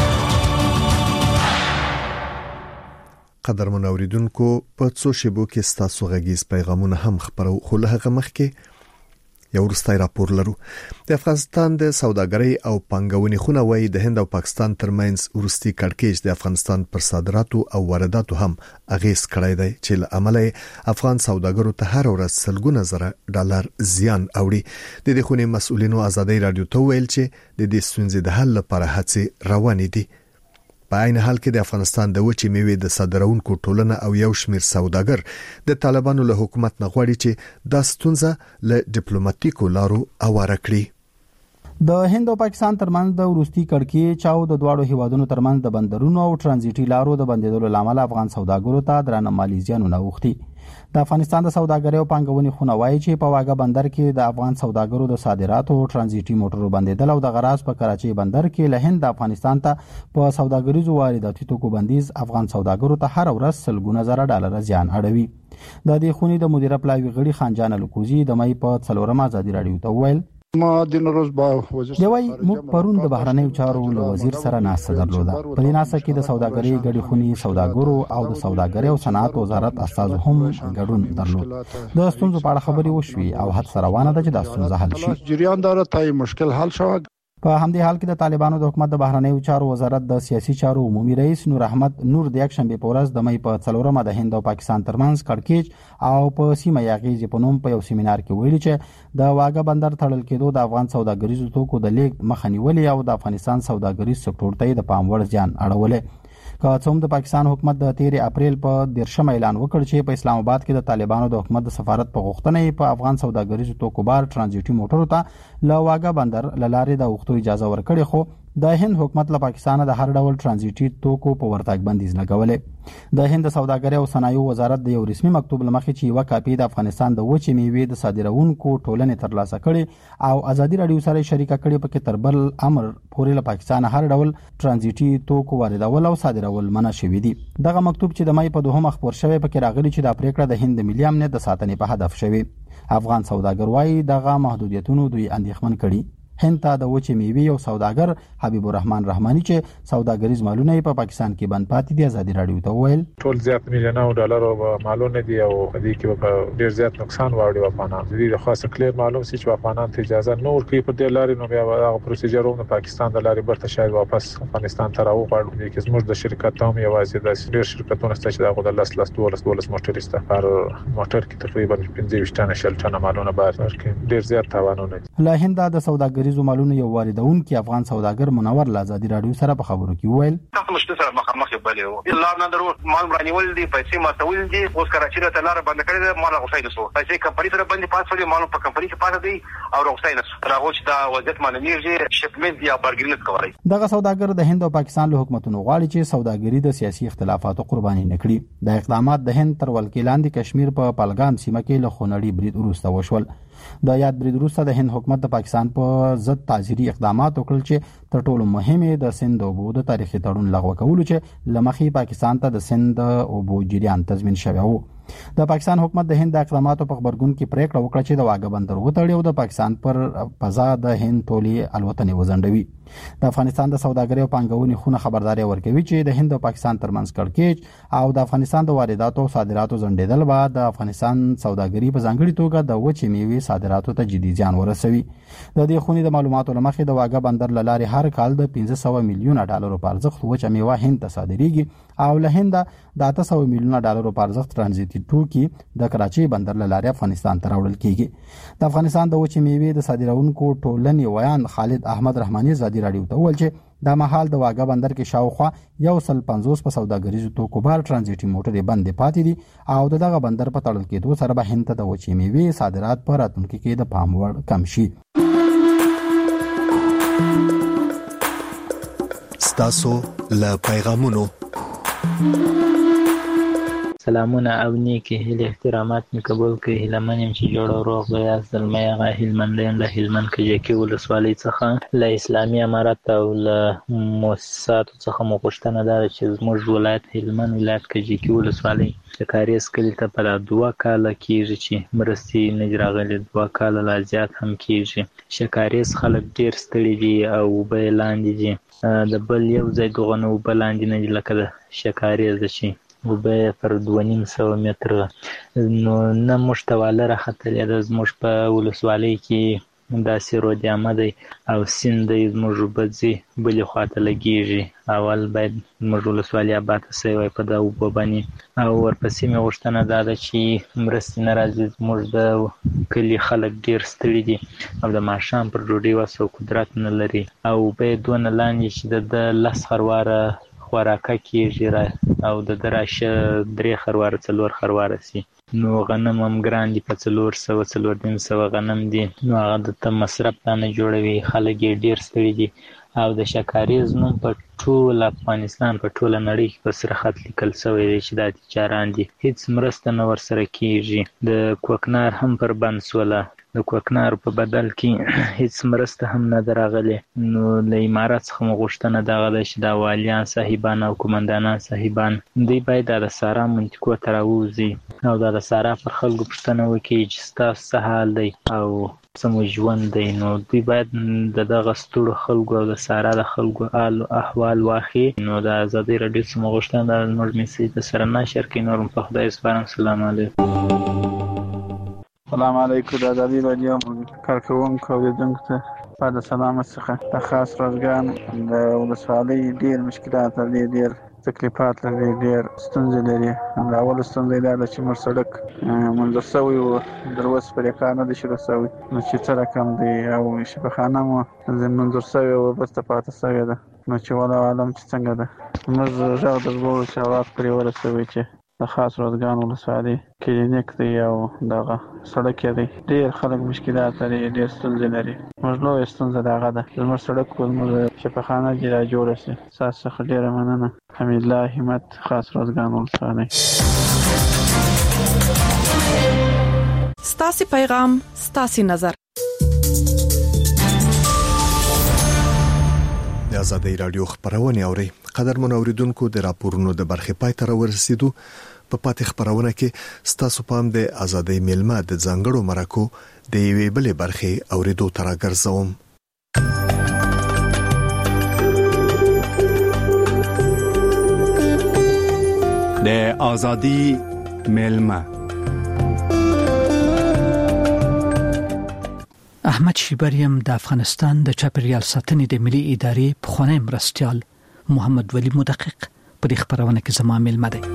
قدرمن اوریدونکو په څو شیبو کې ستاسو غږیز پیغامونه هم خبرو خو له هغه مخکې یو ورستای راپور لرو. د افغانستان د سوداګرۍ او پانګونې خونه وایي د هند او پاکستان ترمنځ ورستي کړکېچ د افغانستان پر صادراتو او وارداتو هم اغیز کړی دی چې له امله افغان سوداګرو ته هر ورځ سلګونه زره ډالر زیان اوړي. د دې خونې مسؤلینو آزادۍ رادیو ته ویل چې د دې ستونزې د حل لپاره هڅې روانې دي. په عین حال کې د افغانستان د وچې میوې د صادرونکو ټولنه او یو شمیر سوداګر د طالبانو له حکومت نه غواړي چې د ستونزه له ډیپلوماټیکو لارو اواره کړي. د هند او پاکستان ترمنځ د ورستي کړکېچ او د دواړو هیوادونو ترمنځ د بندرونو او ترانزیټي لارو د بندیدلو لامل افغان سوداګرو ته درانه مالي زیانونه اوښتي. د افغانستان د سوداګرۍ او پانګونې خونه وایي چې په واګه بندر کې د افغان سوداګرو د صادراتو او ترانزیټي موټرو بندیدل او د غراس په کراچۍ بندر کې له هند افغانستان ته په سوداګریزو وارداتي توکو بندیز افغان سوداګرو ته هر ورځ سلګونه زره ډالر زیان اړوي. د دې خونې د مدیره پلاوي غړي خانجان الکوزي د مې په څلورم آزادي رادیو ته وویل ما د نوروز با وزیر دوی موږ پرون د بهرنیو چارو له وزیر سره ناسته درلوده. په دې ناسته کې د سوداګرۍ غړي خونی سوداګرو او د سوداګرۍ او صنعت وزارت استاد هم ګډون درلود. د ستونزو په اړه خبرې وشوي او هڅه روانه ده چې د ستونزې حل شي. جریان داره تا مشکل حل شوه. په همدې حال کې د طالبانو د حکومت د بهرنیو چارو وزارت د سیاسي چارو عمومي رئیس نور احمد نور د یک شنبه په ورځ د مې په څلورمه د هند او پاکستان ترمنځ کړکېچ او په سیمه یاغیزي په نوم په یو سیمینار کې ویلي چې د واګه بندر تړل کېدو د افغان سوداګریزو توکو د لیږد مخه نیولې او د افغانستان سوداګریز سکتور ته د پام وړ زیان اړولې. که څوم د پاکستان حکومت د تیرې اپریل په دیرشم اعلان وکړ چې په اسلام آباد کې د طالبانو د حکومت د سفارت په غوښتنه په افغان سوداګریزو توکو بار ترانزیټي موټرو ته له واګه بندر لارې د وختو اجازه ورکړي، خو د هند حکومت له پاکستان د هر ډول ترانزیټي توکو په ورتګ بندیز لګولې. د هند سوداګرۍ او صنایعو وزارت د یو رسمي مکتوب لمخې چې یو کاپی د افغانستان د وچې میوې د صادرونکو ټولنې ترلاسه کړي او ازادي رادیو سره شریکه کړي پکې تر بل امر پورې له پاکستان هر ډول ترانزیټي توکو واردول او صادرول منع شوي دي. دغه مکتوب چې د مای په دوهم خبر شوی پکې راغلي چې د پریکړه د هند ملي امنیت د ساتنې په هدف شوی. افغان سوداګر وايي دغه محدودیتونو دوی اندېښمن کړي. هند ته د وچې میوې او سوداګر حبیب الرحمن رحماني چې سوداګریز مالونه په پاکستان کې بند پاتې دي ازادي رادیو ته وویل ټول زیات میلیونونو ډالرو مالونه دي او د دې کې ډیر زیات نقصان واوړي افغانان. د دې خاصه کلیر معلوم سي چې افغانان ته اجازه نه ورکوي په دې لارې نو بیا هغه پروسیجرونه پاکستان د لارې برته شاید واپس افغانستان ته راوغواړي. د کې زموږ د شرکت هم یوازې د ډیر شرکتونو ست چې دغه د لاس لاس ډول ډول موټر است پر موټر کې تقریبا پنځه ویشت ټنه شل ټنه مالونه بار کې ډیر زیات تاوانونه دي. له هند د سوداګریزو مالونو یو دون کې افغان سوداګر منور لازادي رادیو سره په خبرو کې وویل تاسو مشته سره مخامخ بلې و لار نه درو مال برانیول دي پیسې ماتول دي اوس کراچي ته لار بند کړی ده مال غوښتای نشو پیسې کمپنی سره باندې پاتې مال په کمپنی کې پاتې دي او غوښتای نشو راغوچ دا وضعیت معلومیږي شپمنټ یا برګرینت کوي. دغه سوداګر د هند او پاکستان له حکومتونو غواړي چې سوداګري د سیاسي اختلافاتو قرباني نکړي. د اقدامات د هند تر ولکې لاندې کشمیر په پالګام سیمه کې له خونړي برید وروسته وشول. د یاد برید وروسته د هند حکومت د پاکستان په ضد تعزیري اقدامات وکړل چې تر ټولو مهمه د سند اوبو د تاریخي تړون لغوه کولو چې لمخې پاکستان ته د سند اوبو جریان تضمین شوی و. د پاکستان حکومت د هند د اقداماتو په خبرګون کې پریکړه وکړه چې د واګه بندر وتړي او د پاکستان پر فضا د هند ټولي الوتنې وزندوي. د افغانستان د سوداګرۍ او پانګونې خونه خبرداري ورکوي چې د هند او پاکستان ترمنځ کړکېچ او د افغانستان د وارداتو او صادراتو ځنډېدل بعد د افغانستان سوداګري په ځانګړي توګه د وچې میوې صادراتو ته جدي زیان ورسوي. د دې خونې د معلوماتو لمخې د واګه بندر له لارې هر کال د پنځه سوه میلیونه ډالرو په ارزښت وچه میوه هند ته صادریږي او له هند د اته سوه میلیونه ډالرو په ارزښت ترانزیتي ټوکي د کراچي بندر له لارې افغانستان ته راوړل کیږي. د افغانستان د وچې میوې د صادرونکو ټولنې ویان خالد احمد رحماني ازادي رادیو ته وویل چې د مهال د واګه بندر کې شاوخوا یو سل پنځوس په سوداګریزو توکو بار ترانزیتي موټرې بندې پاتې دي او دغه بندر په تړل کېدو سره به هند ته د وچې میوې صادرات په راتلونکي کې د پام وړ کم شي. ستاسو له پیغامونو سلامونه او نیکی هیله احترامات می قبول کړئ. هیله منم چې جوړ او روغ به یاست. زلمی هغه هلمند یم له هلمند کجکي ولسوالۍ څخه له اسلامي امارت او له مؤسساتو څخه مو غوښتنه ده چې زموږ ولایت هلمند ولایت کجکي ولسوالۍ د کاریز کلي ته په دوه کاله کېږي چې مرستې نه دي راغلي. دوه کاله لا زیات هم کېږي. شکاریز خلک ډېر ستړي دي او اوبه یې لاندې دي. د بل یو ځای دغه نه اوبه لاندې نه دي لکه د شکاریز چې اوبه پر دوه نیم سوه متره نو نه موږ ته واله راختلې ده. زموږ په ولسوالۍ کې داسې رودیامه دی او سیند دی زموږ اوبه ځي بلې خواته لګېږي. اول باید زموږ ولسوالي اباده سوی وای په دا اوبه باندې او ورپسې مې غوښتنه دا ده چې مرستې نه راځي. زموږ د کلي خلک ډېر ستړي دي او د ماښام پر ډوډۍ وس او قدرت نه لري او اوبه یې دونه لاندې چې د لس خرواره خوراکه کېږي او د ده راشه درې خرواره څلور خرواره سي. نو غنم هم ګران دي په څلور سوه څلور نیم سوه غنم دي. نو هغه دته مصرف ته نه جوړوي. خلک یې ډېر ستړي دي او د شکاریز نوم په ټول افغانستان په ټوله نړۍ کې په سره خط لیکل شوی دی چې دا تجاران دي. هیڅ مرسته نه ورسره کېږي. د کوکنار هم پر بند سوله. د کوکنار په بدل کې هیڅ مرسته هم نه ده راغلې. نو له امارت څخه مو غوښتنه دغه ده چې دا والیان صاحبان او قمندانان صاحبان دوی باید د سارا منطقو ته راووځي او دا د سارا پر خلکو پوښتنه وکړي چې ستاسو څه حال دی او څه مو ژوند دی. نو دوی باید د دغه ستړو خلکو او د سارا د خلکو حال احوال واخلي. نو د ازادي راډیو څخه مو غوښتنه ده زموږ میسج درسره نشر کړئ. نور هم په خدای سپارم. سلام علیکم. سلام علیکم. د ازادي راډیو کارکوونکو او لیدونکو ته په د سلامت څخه د خاص روزګان د ولسوالۍ ډېر مشکلات لري، ډېر تکلیفات لري، ډېر ستونزې لري. د اول ستونزه دا ده چې موږ سړک منظور شوی و تر اوسه پرې کار نه دی شروع شوی. نو چې څه رقم دی او شفاخانه مو منظور شوی و بس ته پاته شوې ده. نو چې والله عالم چې څنګه ده موږ غږ در وړو چې هغه پرې ورسوي چې د خاص روزګان ولسوالۍ کلینیک دی او دغه سړک دی، ډېر خلک مشکلات لري، ډېر ستونزې لري. موږ لویه ستونزه د هغه ده، زموږ سړک زموږ شفاخانه دې را جوړه شي. ستاسو څخه ډېره مننه. حمیدالله همت، خاص روزګان ولسوالۍ. ستاسو پیغام ستاسو نظر. د آزادۍ رادیو خبرونه اوري. قدرمن اوریدونکو، د راپورونو د برخې پای ته ورسېدو. په پاتې خبرونه کې ستاسو پام د آزادۍ میلمه د ځانګړو مرکو د یوې بلې برخې اوریدو تر راګرځوم. د آزادۍ میلمه احمد شیبریم د افغانستان د چاپیریال ساتنې د ملي ادارې پخوانی مرستیال محمد ولی مدقق په دې خبرونه کې زما میلمه دی.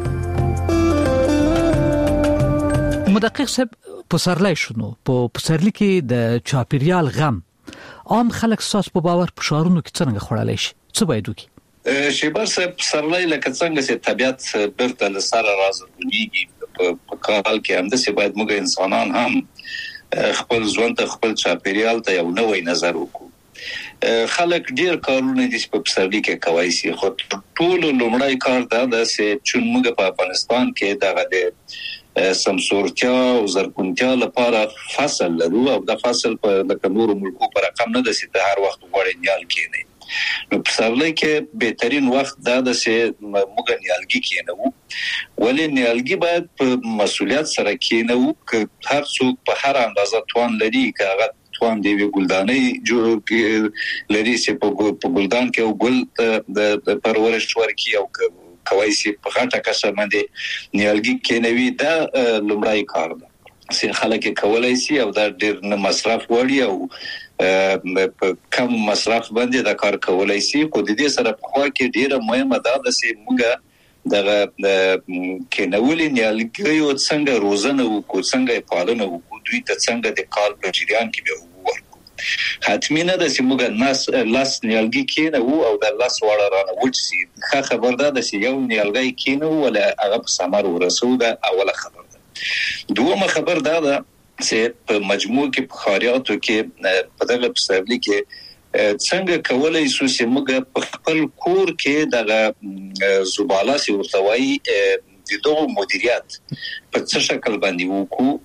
مدقق صاحب، پسرلی شنو په پسرلی کې د چاپیریال غم عام خلک ساس په باور په شهرونو کې څنګه خړلای شي؟ څه باید وکړي؟ شیبر صاحب، پسرلی لکه څنګه چې طبيعت برته لسره راځي په کال کې هم د سی باید موږ انسانان هم خپل ژوند ته، خپل چاپیریال ته یو نوې نظر وکړو. خلک ډیر کارونه دي په پسرلی کې کوي سي، خو ټول لومړی کار دا ده چې چون موږ په افغانستان کې دغه د سمسورتیا او زرغونتیا لپاره فصل لرو او د فصل په لکه نورو ملکو پر رقم نه ده چې هر وخت غوړې نیال کېنی. نو پسرلی کې بهترین وخت دا ده چې موږ نیالګي کېنو، ولې نیالګي باید په مسؤلیت سره کېنو. که هر څوک په هر اندازه توان لري، که هغه توان دی وی ګلدانې جوړ لري چې په ګلدان کې او ګل د پرورش ورکي او کوي چې په غټه کسه باندې نیالګي کېنوي، دا لومړی کار ده چې خلک کولای شي او دا ډېر نه مصرف وړي او په کم مصرف باندې دا کار کولای شي. خو د دې سره په خوا کې ډیره مهمه ده چې موږ دغه کېنولې نیالګیو څنګه روزنه وکړو، څنګه پالنه وکړو، دوی ته څنګه د کال په جریان کې به ورکړو. حتمی نه ده چې موږ ناس لاس نیالګي کېنو او د لاس وړه رانه وچ شي. ښه خبر ده چې یو نیالګی کېنو ولا هغه په ثمر ورسو، ده اوله خبر ده. دومره خبر ده ده چې په مجموع کې په خاریاتو کې په دغه پسرلی کې څنګه کولای شو چې موږ په خپل کور کې دغه زباله سی ورتوي د دوه مدیریت په څه شکل باندې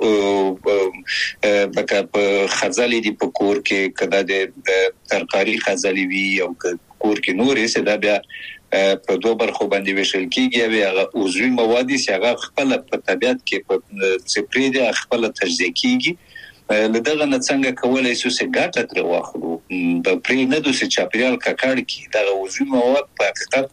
وکړو. لکه په خزالې دی په کور کې کدا د ترکاری خزالې وی او کور کې نورې څه دا بیا په دوه برخو باندې ویشل کیږي، او هغه عضوي مواد چې هغه خپل په طبيعت کې په سپری دي خپل تجزیه کیږي. لدغه نه څنګه کولای شو چې ګټه تر واخلو، په پری نه دوی چې چاپیریال ککړ کی دغه عضوي مواد په حقیقت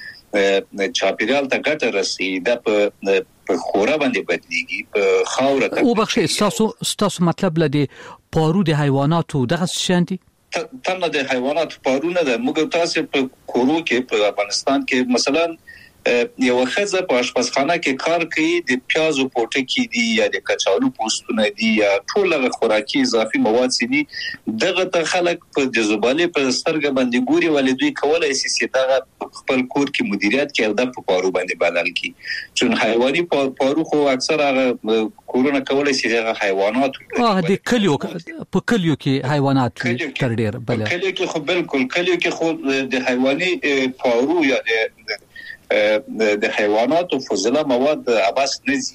کې چاپیریال ته ګټه رسي، دا په په خورا باندې بدلیږي په خاور ته. او بخښه تاسو تاسو مطلب لدی پارو د حیواناتو دغه شانتي تنه د حیوانات پارونه ده. موږ تاسو په کورو کې په افغانستان کې مثلا یو خزه په آشپزخانه کې کار کوي، د پیازو پوټکی دي یا د کچالو پوستونه دي یا ټول هغه خوراکي اضافي مواد سي دي، دغه ته خلک په د زبالې په سترګه باندې ګوري، ولې دوی کولای شي چې دغه خپل کور کې مدیریت کوي او د پارو باندې بدل کی. چون حیواني پارو خو اکثر هغه کورونه کولای شي هغه حیوانات اه د کلیو په کلیو کې حیوانات تر ډیر بل کلیو کې خو بالکل کلیو کې خو د حیواني پارو یا د د حیواناتو فضله مواد عباس نزي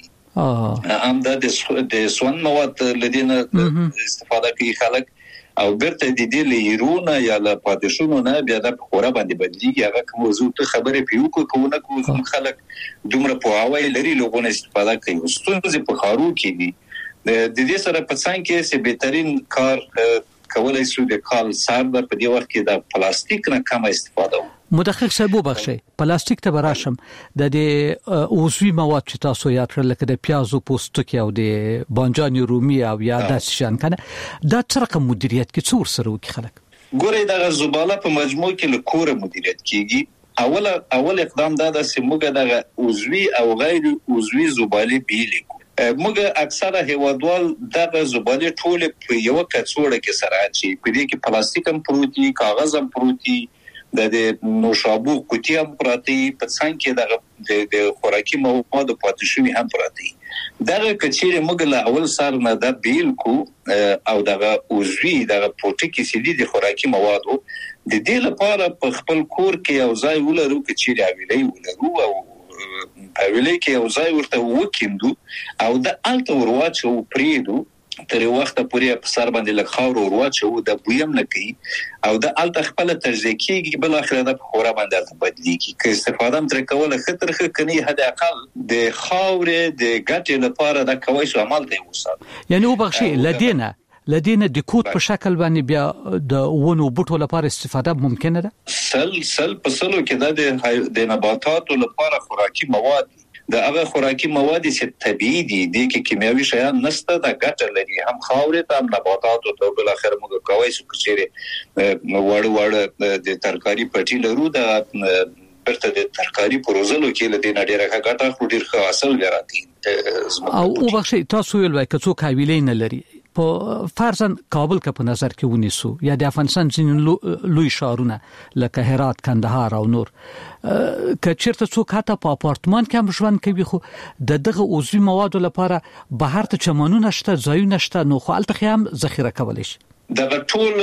هم د سون مواد لدينا استفاده کوي خلک، او برته د دې لیرونه یا له پادشونو نه بیا د خورا باندې بدلیږي. هغه کوم موضوع ته خبره پیو کو کوونه کو خلک دومره په هواي لري لغونه استفاده کوي. ستونزې په خارو کې دي. د دې سره په څنګه کې چې بهترین کار کولای شو د کال سر په دې وخت کې د پلاستیک نه کم استفاده وکړو. مدقق صاحب وبخښئ، پلاستیک ته براشم د دې عضوي مواد چې تاسو یاد کړل لکه د پیازو پوستکی او د بانجان رومي او یا د شان کنه دا څرخه مدیریت کې څور سره وکي خلک ګوري د زباله په مجموع کې له کوره مدیریت کیږي. اول اول اقدام دا د سیموګه د عضوي او غیر عضوي زباله بیلې موږ اکثره هیوادوال دغه زباله ټول په یو کڅوړه کې سره اچي، په دې کې پلاستیک هم پروتي، کاغذ هم پروتي د نوشابو کوټي هم پراتی په څنګه کې د خوراکي موادو پاتې شوی هم پراتی دغه کچېره موږ له اول سر نه د بیل کو او دغه اوزوی دغه پروتیکي سیدي د خوراکي موادو د دې لپاره په خپل کور کې او ځای ولرو کچېره ویلې ولرو او اویلې کې یو ځای ورته وکیندو او د الته ورواچو پریدو تر وخت پورې په سر باندې لږ خاور ورواچو د بویم نه کوي او د الته خپل تجزیه کیږي بل اخر د خورا باندې بدلیږي که استفاده تر کوله خطر خ کني حد اقل د خاور د ګټې لپاره د کوي شو عمل دی وسات یعنی وبخشي لدينا لدينا د کوټ په شکل باندې بیا د ونو بوټو لپاره استفاده ممکنه ده سل سل په سلو کې د د نباتاتو لپاره خوراکي مواد د هغه خوراکي مواد چې طبيعي دي د کیمیاوي شیان نشته د ګټه لري هم خاورې ته هم نباتاتو ته بل اخر موږ کوي چې چیرې وړ وړ د ترکاری پټي لرو د برته د ترکاری پروزلو کې لدی نه ډیره ګټه خو ډیر ښه حاصل لري او وبخښي تاسو ویل وای کڅو کاویلې نه لري په فرضاً کابل کا په نظر کې ونیسو یا د افغانستان ځینې لوی شهرونه لکه هرات کندهار او نور کچېرته څوک حتی په اپارتمان کې هم ژوند کوي خو د دغه عضوي موادو لپاره بهر ته چمنونه شته ځایونه شته نو خو الته هم ذخیره کولای شي د ټول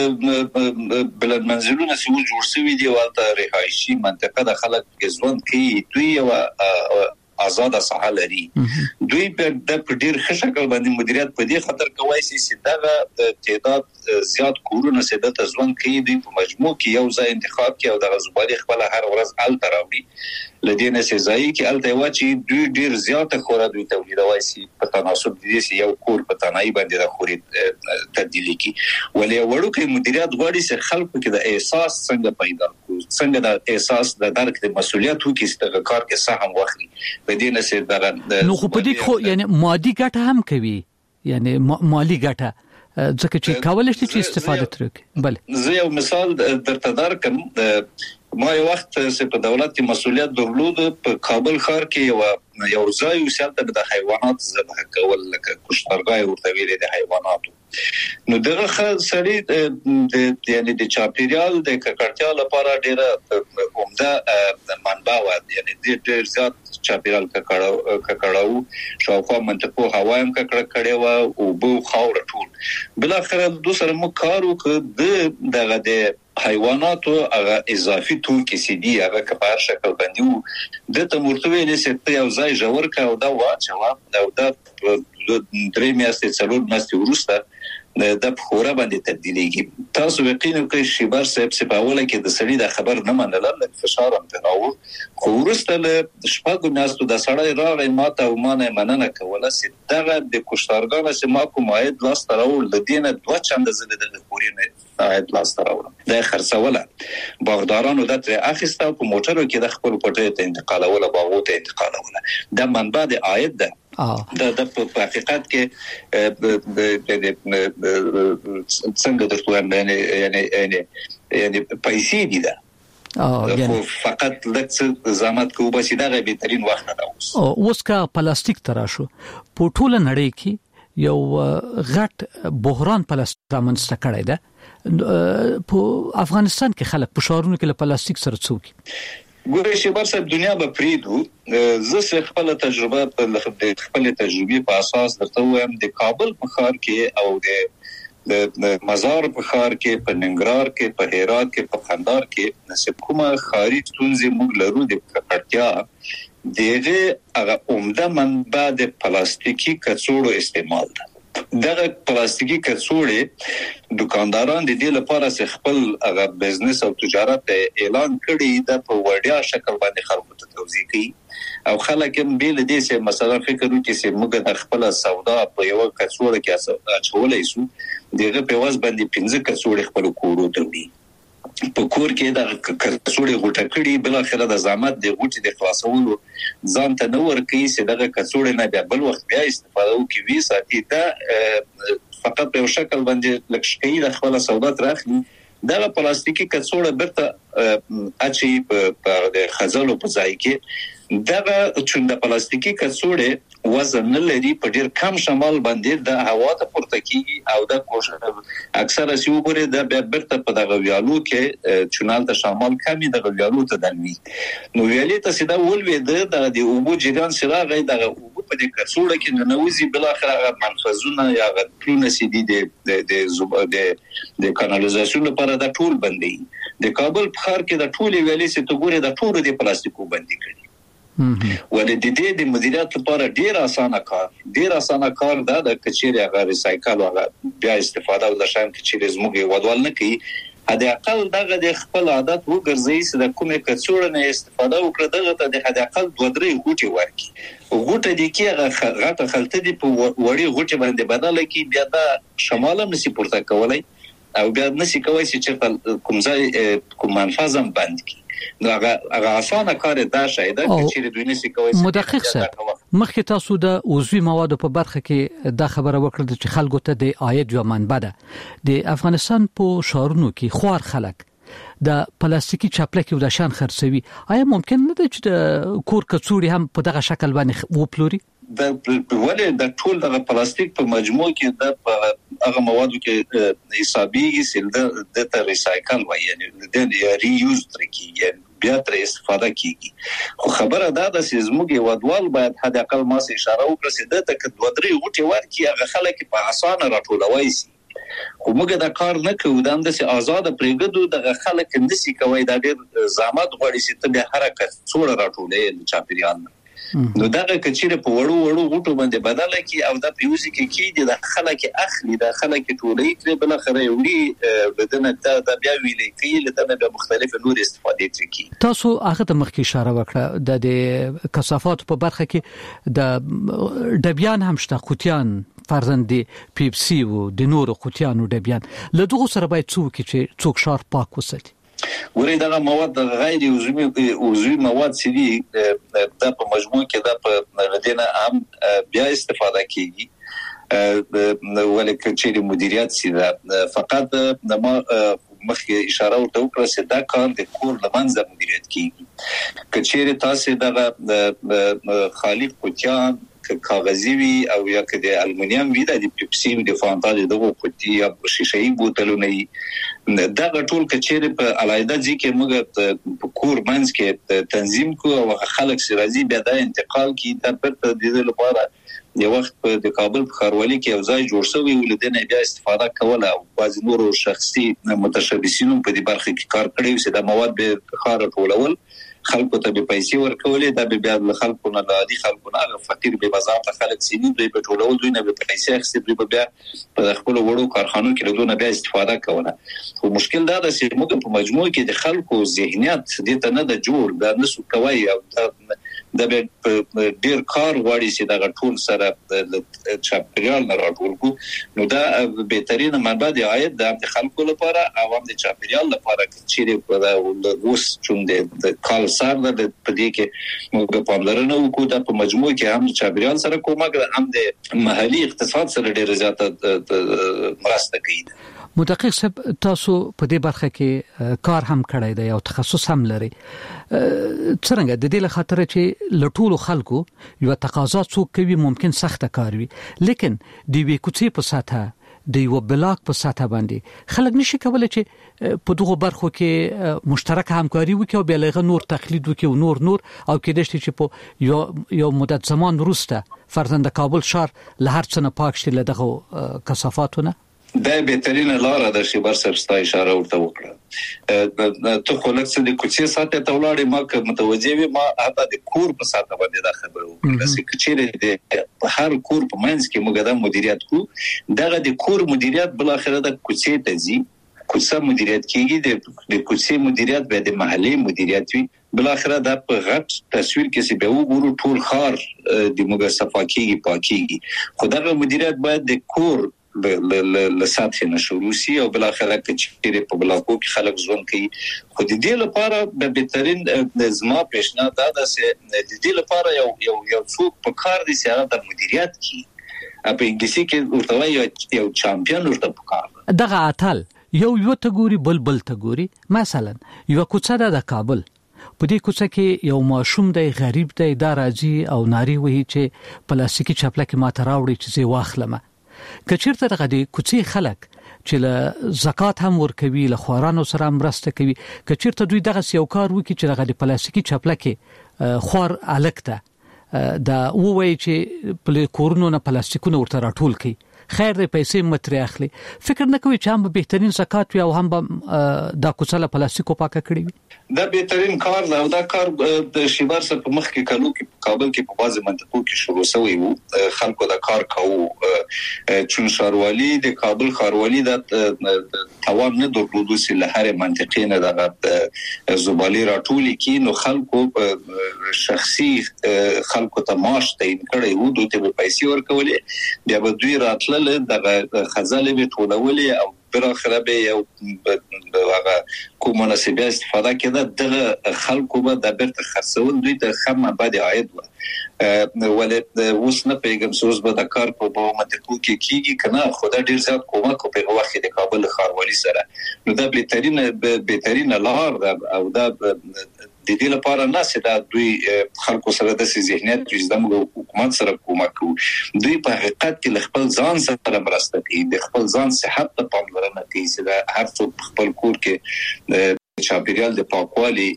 بلد منزلونه چې جوړ شوي دي والته رهایشي منطقه د خلک ژوند کوي دوی او آزاد ساحه لري دوی په د ډیر ښه شکل باندې مدیریت په دې خاطر کوي چې دغه تعداد زیات کورونه سده تزون کوي دوی په مجموع کې یو ځای انتخاب کوي او د غزبالي خپل هر ورځ ال تراوړي لدينا سزای کې ال ته واچي دوی ډیر زیات خورا دوی تولیدوي سي په تناسب دي چې یو کور په تنای باندې د خوري تبدیلی کی ولې وړو کې مدیریت غواړي چې خلکو کې د احساس څنګه پیدا کو څنګه د احساس د درک د مسولیت وکړي چې د کار کې سهم واخلي بدینه سي دغه نو خو په دې خو یعنی مادي ګټه هم کوي یعنی مالی ګټه ځکه چې کولای شي چې استفاده ترې بل زه یو مثال درته درکم ما یو وخت چې په دولت کې مسولیت درلود په کابل ښار کې یو یو ځای وسالته د حیوانات ذبح کول لکه کشتارګای ورته ویلې د حیواناتو نو دغه خلک د یعنی د چاپیریال د ککړتیا لپاره ډیره عمده منبع و یعنی د ډیر زیات چاپیریال ککړاو ککړاو شاوخوا منطقو هوایم ککړه کړي و او بو خاور ټول بل اخر د سره مو کارو ک د دغه د حیواناتو هغه اضافي توکي سي دي هغه کپار شکل باندې د تمرتوي نسبت یو ځای جوړ کا او دا واچو دا د درې میاشتې څلور میاشتې ورسته د خورا باندې تبدیلیږي تاسو یقینا کوي شي بار صاحب سپاوله کې د سړي د خبر نه منل لکه فشار هم تراو خو ورسته له شپږو میاشتو د سړی راغی ماته او مانه مننه کوله چې دغه د کوشتارګانو چې ما کوم عاید لاس تراو لدینه دوه چنده زله د پورینه عاید لاس تراو د خرڅوله باغدارانو د تر اخیسته په موټرو کې د خپل پټه ته انتقالوله باغو ته انتقالوله د منبع د عاید ده دا د په حقیقت کې څنګه درته یعنی یعنی یعنی پیسې دي دا فقط لکه زحمت کو بس دا بهترین وخت ده اوس کا پلاستیک تراشو په ټوله نړۍ کې یو غټ بحران پلاستیک رامنځته کړی ده په افغانستان کې خلک په شهرونو کې له پلاستیک سره څوک ګورې چې برسه دنیا به پریدو زه خپل تجربه په خپل تجربه په اساس درته وایم د کابل په ښار کې او د د مزار په ښار کې په ننګرهار کې په هرات کې په قندهار کې نسب کومه خاري ستونزې موږ لرو د ککړتیا دغه هغه عمده منبع د پلاستیکي کڅوړو استعمال ده دغه پلاستیکي کڅوړې دکانداران د دې لپاره چې خپل هغه بزنس او تجارت اعلان کړي د په وړیا شکل باندې خلکو ته توضیح کوي او خلک هم بیل دي چې مثلا فکر وکړي چې موږ د خپل سودا په یو کڅوړه کې اچولای شو دغه په واس باندې پنځه کڅوړې خپل کورو ته وړي په کور کې د کڅوړې غوټه کړي بل اخره د زحمت د غوټې د خلاصولو ځان ته نور کوي چې دغه کڅوړې نه بیا بل وخت بیا استفاده وکړي وی ساتي دا فقط په شکل باندې لکشکې د خپل سودا ترخلي دغه پلاستیکي کڅوړه برته اچي په د خزلو په ځای کې دغه چونده پلاستیکي کڅوړې وزن نه لري په ډیر کم شمال باندې د هوا ته پورته کیږي او د کوشش اکثره سی وګوره د برته په دغه ویالو کې چونال ته شمال کمی د ویالو ته دلوي نو ویالې ته سیده ولوي د د اوبو جریان سره غي دغه اوبو په دې کڅوړه کې نه نوځي بل اخر منفذونه یا غټونه سي دي د د د د کانالیزاسیون لپاره د ټول بندي د کابل په ښار کې د ټول ویالې سي ته ګوره د ټول د پلاستیکو بندي کړي ولې د دې د مدیریت لپاره ډیر اسانه کار ډیر اسانه کار دا د کچېری هغه ریسایکل او بیا استفاده ول شایم چې زموږ ودوال نه کوي هدا اقل دغه د خپل عادت وګرځي چې د کومه کڅوړه نه استفاده وکړي دغه ته د هدا اقل دوه درې غوټي ورکي غوټه دي کې غټه خلته دي په وړي غوټي باندې بدله کی بیا دا شماله نسی پورته کولای او بیا نسی کوي چې کوم ځای کوم منفذم بند کی نو هغه هغه اسانه کار دا شاید چې دوی نسی کوي مدقق سره مخکې تاسو د عضوي موادو په برخه کې دا خبره وکړه چې خلکو ته د عاید یو منبع ده د افغانستان په شهرونو کې خوار خلک د پلاستیکي چاپلکي او د شان خرڅوي آیا ممکن نه ده چې د کور کڅوړي هم په دغه شکل باندې وپلوري د ولې د ټول د پلاستیک په مجموع کې د هغه موادو کې حسابي سیل د د ریسایکل وایي یعنی د ری یوز ترکیږي بیا تر استفاده کیږي خو خبره دا ده چې زموږ ودوال باید حد اقل ما سي اشاره وکړي چې د تک دوه درې غوټي ورکي هغه خلک په اسانه راټولوي سي خو موږ دا کار نه کوو دا د سي آزاد پرېګدو د خلک نسی کوي دا ډېر زحمت غواړي چې ته به حرکت څوړه راټولې چاپیریال نو دا کچېره په وړو وړو غوټو باندې بدله کی او دا پیوزي کې کې د خلک اخلي د خلک ټولې تر بل خره وړي بدنه دا بیا ویلې کې له د مختلف نور استفادې ترکی تاسو هغه د مخکې اشاره وکړه د کثافات په برخه کې د ډبیان هم شته قوتیان فرزند پیپسي او د نور قوتیانو ډبیان له دغه سره باید څوک چې څوک شار پاک وساتي ورې دا مواد غیر عضوي عضوي مواد سي دي د په مجموع کې د په ردینه هم بیا استفاده کیږي ولکه چې مدیریت سي دا فقط د مخکې اشاره ورته وکړه چې دا کار د کور لمنځه مدیریت کیږي کچېره تاسو د خالق کوچان کاغذي وي او یا که د المونیم وي د پیپسي د فانتا دغه قوتي یا شیشه‌ای بوتلونه دا ټول کچېره په علایده ځکه موږ په کور منځ کې تنظیم کو او خلک سرازي بیا د انتقال کی د پرته د دې لپاره یو وخت په د کابل په خاروالي کې یو ځای جوړ شوی ولدنه بیا استفاده کوله او بعض نور شخصي متشبثینو په دې برخه کې کار کړی چې د مواد به خار ټولول خلکو ته به پیسې ورکولې دا به بیا د خلکو نه عادي خلکو نه فقیر به بازار ته خلک سینې دوی په ټولول دوی نه به پیسې اخیستي دوی به بیا په خپل وړو کارخانو کې له بیا استفاده کوله خو مشکل دا ده چې موږ په مجموع کې د خلکو ذهنیت دې ته نه د جوړ دا نسو کوي او د ډیر کار غواړي چې دا ټول سره د چاپیریال نه راټول کو نو دا بهترین منبع دی عاید د خلکو لپاره او هم د چاپیریال لپاره چې په اوس چون د کال سره د پدې کې موږ په پاملرنه وکړو د په مجموع کې هم چاپیریال سره کومه هم د محلي اقتصاد سره ډیر زیاته مرسته کوي مدقق صاحب تاسو په دې برخه کې کار هم کړی دی او تخصص هم لري څنګه د دې له خاطر چې لټولو خلکو یو تقاضا څوک کوي ممکن سخته کار وي لیکن دی وی کوڅې په ساته د یو بلاک په ساته باندې خلک نشي کولای چې په دغه برخو کې مشترک همکاري وکړي او بلغه نور تقلید وکړي او نور نور او کې دشت چې په یو یو مدت زمان وروسته فرزند کابل شهر له هر څه نه پاک شي له دغه کثافاتونه دا بهترینه لار ده چې برسر ستا اشاره ورته وکړه ته خو لکه د کوڅې ساته ته ولاړې ما که متوجه وي ما هغه د کور په ساته باندې دا خبره وکړه چې چې د هر کور په منځ کې موږ د مدیریت کو دغه د کور مدیریت بل اخره د کوڅې ته ځي کوڅه مدیریت کیږي د کوڅې مدیریت به د محلي مدیریت وي بل اخره د په غټ تصویر کې چې به وګورو ټول خار د موږ صفاکیږي پاکيږي خدای مدیریت باید د کور له سطح نشورو سي او بل اخره چې په بلاکو کې خلک ژوند کوي خو د دې لپاره د بهترین نظام پېښنه دا ده چې د دې لپاره یو یو یو څوک په کار دي چې هغه د مدیریت کی په انګلیسي کې ورته یو چامپیون ورته په کار دغه اتل یو یو ته ګوري بل بل ته ګوري مثلا یو کوڅه د کابل په دې کوڅه کې یو ماشوم دی غریب دی دا راځي او ناری وهي چې پلاستیکي چپلکه ماته راوړي چې زه واخلم کچیرته دغه د کوڅې خلک چې له زکات هم ورکوي له خوارانو سره مرسته کوي کچیرته دوی دغه یو کار وکړي چې دغه د پلاستیکي چپلکه خوار الکته دا وایي چې په کورونو نه پلاستیکونه ورته راټول کړي خیر دې پیسې متري اخلي فکر نه کوي چې هم بهترین زکات وي او هم دا کوڅه پلاستیکو پاکه کړی وي دا بهترین کار دی او دا کار د شیبر سره په مخ کې کلو کې کابل کې په بازي منطقو کې شروع شوی وو خلکو دا کار کوو چون شاروالي د کابل خاروالي د توان نه درلودو چې له هر منطقې نه د زبالي راټولي کې نو خلکو شخصي خلکو ته معاش تعیین کړي وو دوی ته پیسې ورکولې بیا به دوی راتل دغه خزاله به ټولولې او بل اخر به یو هغه کوم مناسبه استفاده کړه دغه خلکو به د بیرته خرڅول دوی ته خمه بعد عاید و ولې اوس نه پیغام سوز به د کار په منطقو کې کیږي کنه خدای ډیر زیات کومک په وخت د کابل خاروالي سره نو دا بهترین بهترین لار او دا د دې لپاره نه چې دا دوی خلکو سره د ذهنیت چې د حکومت سره کومک کوي دوی په حقیقت کې خپل ځان سره مرسته کوي د خپل ځان صحت ته پاملرنه کوي چې دا هر څوک خپل کور کې چاپیریال د پاکوالي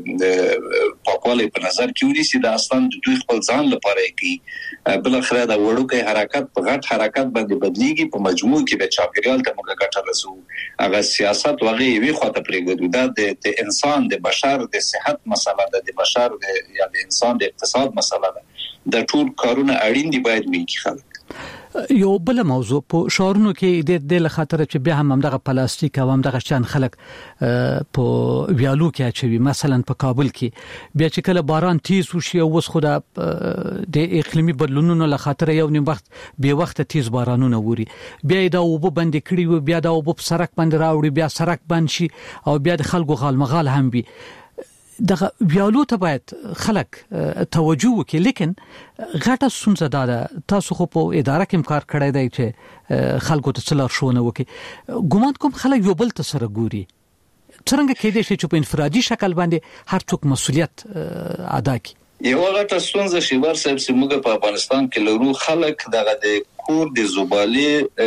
پاکوالي په نظر کې ونیسي دا اصلا د دوی خپل ځان لپاره کوي بل اخر دا وړوکی حرکت په غټ حرکت باندې بدلیږي په مجموع کې د چاپیریال ته موږ ګټه رسو هغه سیاست وغه وی خواته پرېږدو دا د انسان د بشر د صحت مسله ده د بشر د یا د انسان د اقتصاد مسله ده د ټول کارونه اړین دي باید وي خلک یو بل موضوع په شهرونو کې د د خاطر چې بیا هم دغه پلاستیک او هم دغه شان خلک په ویالو کې اچوي مثلا په کابل کې بیا چې کله باران تیز وشي او وس خو د اقلیمي بدلونونو له خاطر یو نیم وخت به وخت تیز بارانونه ووري بیا دا وبو بند کړي و بیا دا وبو سرک باندې راوړي بیا سرک بند شي او بیا د خلکو غالمغال هم وي دغه ویالو ته باید خلک توجه وکړي لیکن غټه سنځه ده تاسو خو په اداره کې کار کړی دی چې خلکو ته څلور شونه وکړي ګومان کوم خلک یو بل ته سره ګوري څنګه کېدای شي چې په انفرادي شکل باندې هر څوک مسولیت ادا کړي یو غټه سنځه چې ورسې چې موږ په افغانستان کې لرو خلک دغه د کور د زبالي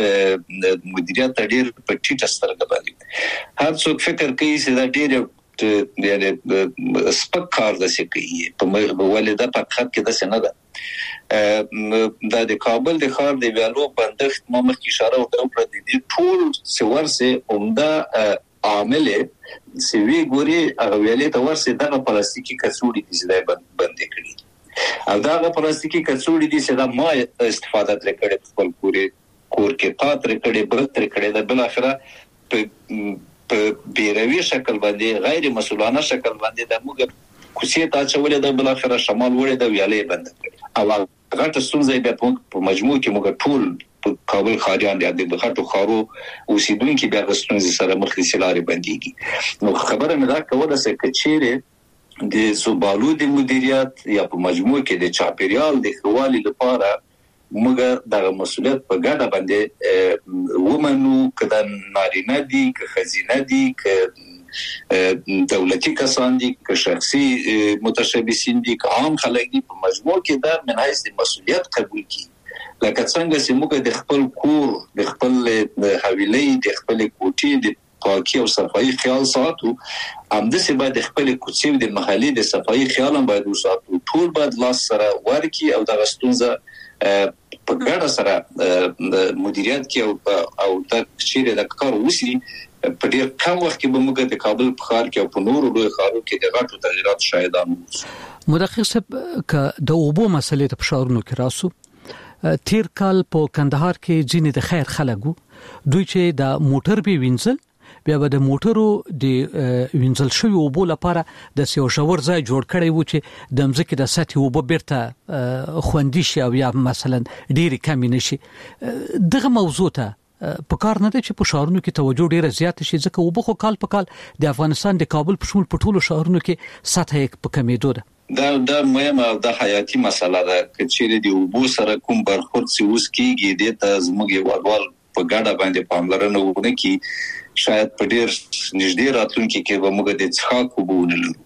مدیریت ډېر په ټیټه سترګه باندې هر څوک فکر کوي چې دا ډېر یعنی سپک کار د سکی په ولدا په خط کې د سنه ده د کابل د خار د ویالو بندښت مخ کی اشاره وکړه د دې ټول سورسه عمده عامل سوي ګوري هغه ویلې ته ورسه دغه پلاستیکي کڅوړي دي چې بند کړي او دغه پلاستیکي کڅوړي دي چې دا ما استفاده کړې خپل کوري کور کې پاتره کړي بل تر کړي د بل اخره په په بیروي شکل باندې غیر مسؤلانه شکل باندې د موږ کوڅې ته چولې د بل اخره شمال وړې د ویالې بند کړي او غټه ستونزه به په مجموع کې موږ ټول په کابل خاریان د غټو خارو اوسیدونکو بیا غستونځ سره مخ سلاري باندې نو خبره مې دا کوله چې کچېره د زبالو د مدیریت یا په مجموع کې د چاپیریال د خوالي لپاره موږ د مسؤلیت په ګډه باندې ومنو کله نارینه دي که خزینه دي که دولتي کسان دي که شخصي متشبثین دي که عام خلک دي په مجموع کې دا من حیث مسؤلیت قبول کړي لکه څنګه چې موږ د خپل کور د خپل حویلې د خپل کوټې د پاکي او صفایي خیال ساتو همداسې باید خپل کوڅې د محلي د صفایي خیال هم باید وساتو ټول باید لاس سره ورکی او د غستونزه په ګډه سره مدیریت کې او او د چیرې د کار وسی په ډیر کم وخت کې به موږ د کابل په ښار کې او په نورو لوی ښارونو کې د غټو تغیرات شاهدان وو مدقق صاحب ک د اوبو مسلې ته په ښارونو کې راسو تیر کال په کندهار کې ځینې د خیر خلکو دوی چې د موټر به وینځل بیا به د موټرو د وینځل شوی اوبو لپاره د سیو شاور ځای جوړ کړی وو چې د مځکې د سطح اوبو بیرته خوندي شي او یا مثلا ډېری کم نشي دغه موضوع ته په کار نه دی چې په شهرونو کې توجه ډیره زیات شي ځکه اوبو خو کال په کال د افغانستان د کابل په شمول په ټولو شهرونو کې سطح یې په کمیدو ده دا د مهمه او د حیاتي مسله ده چې د اوبو سره کوم برخورد سی اوس کیږي د ته زموږ وړوال په ګډه باندې پاملرنه وکړي شاید په ډیر نږدې راتلونکي کې به موږ د څښاک اوبو ونلرو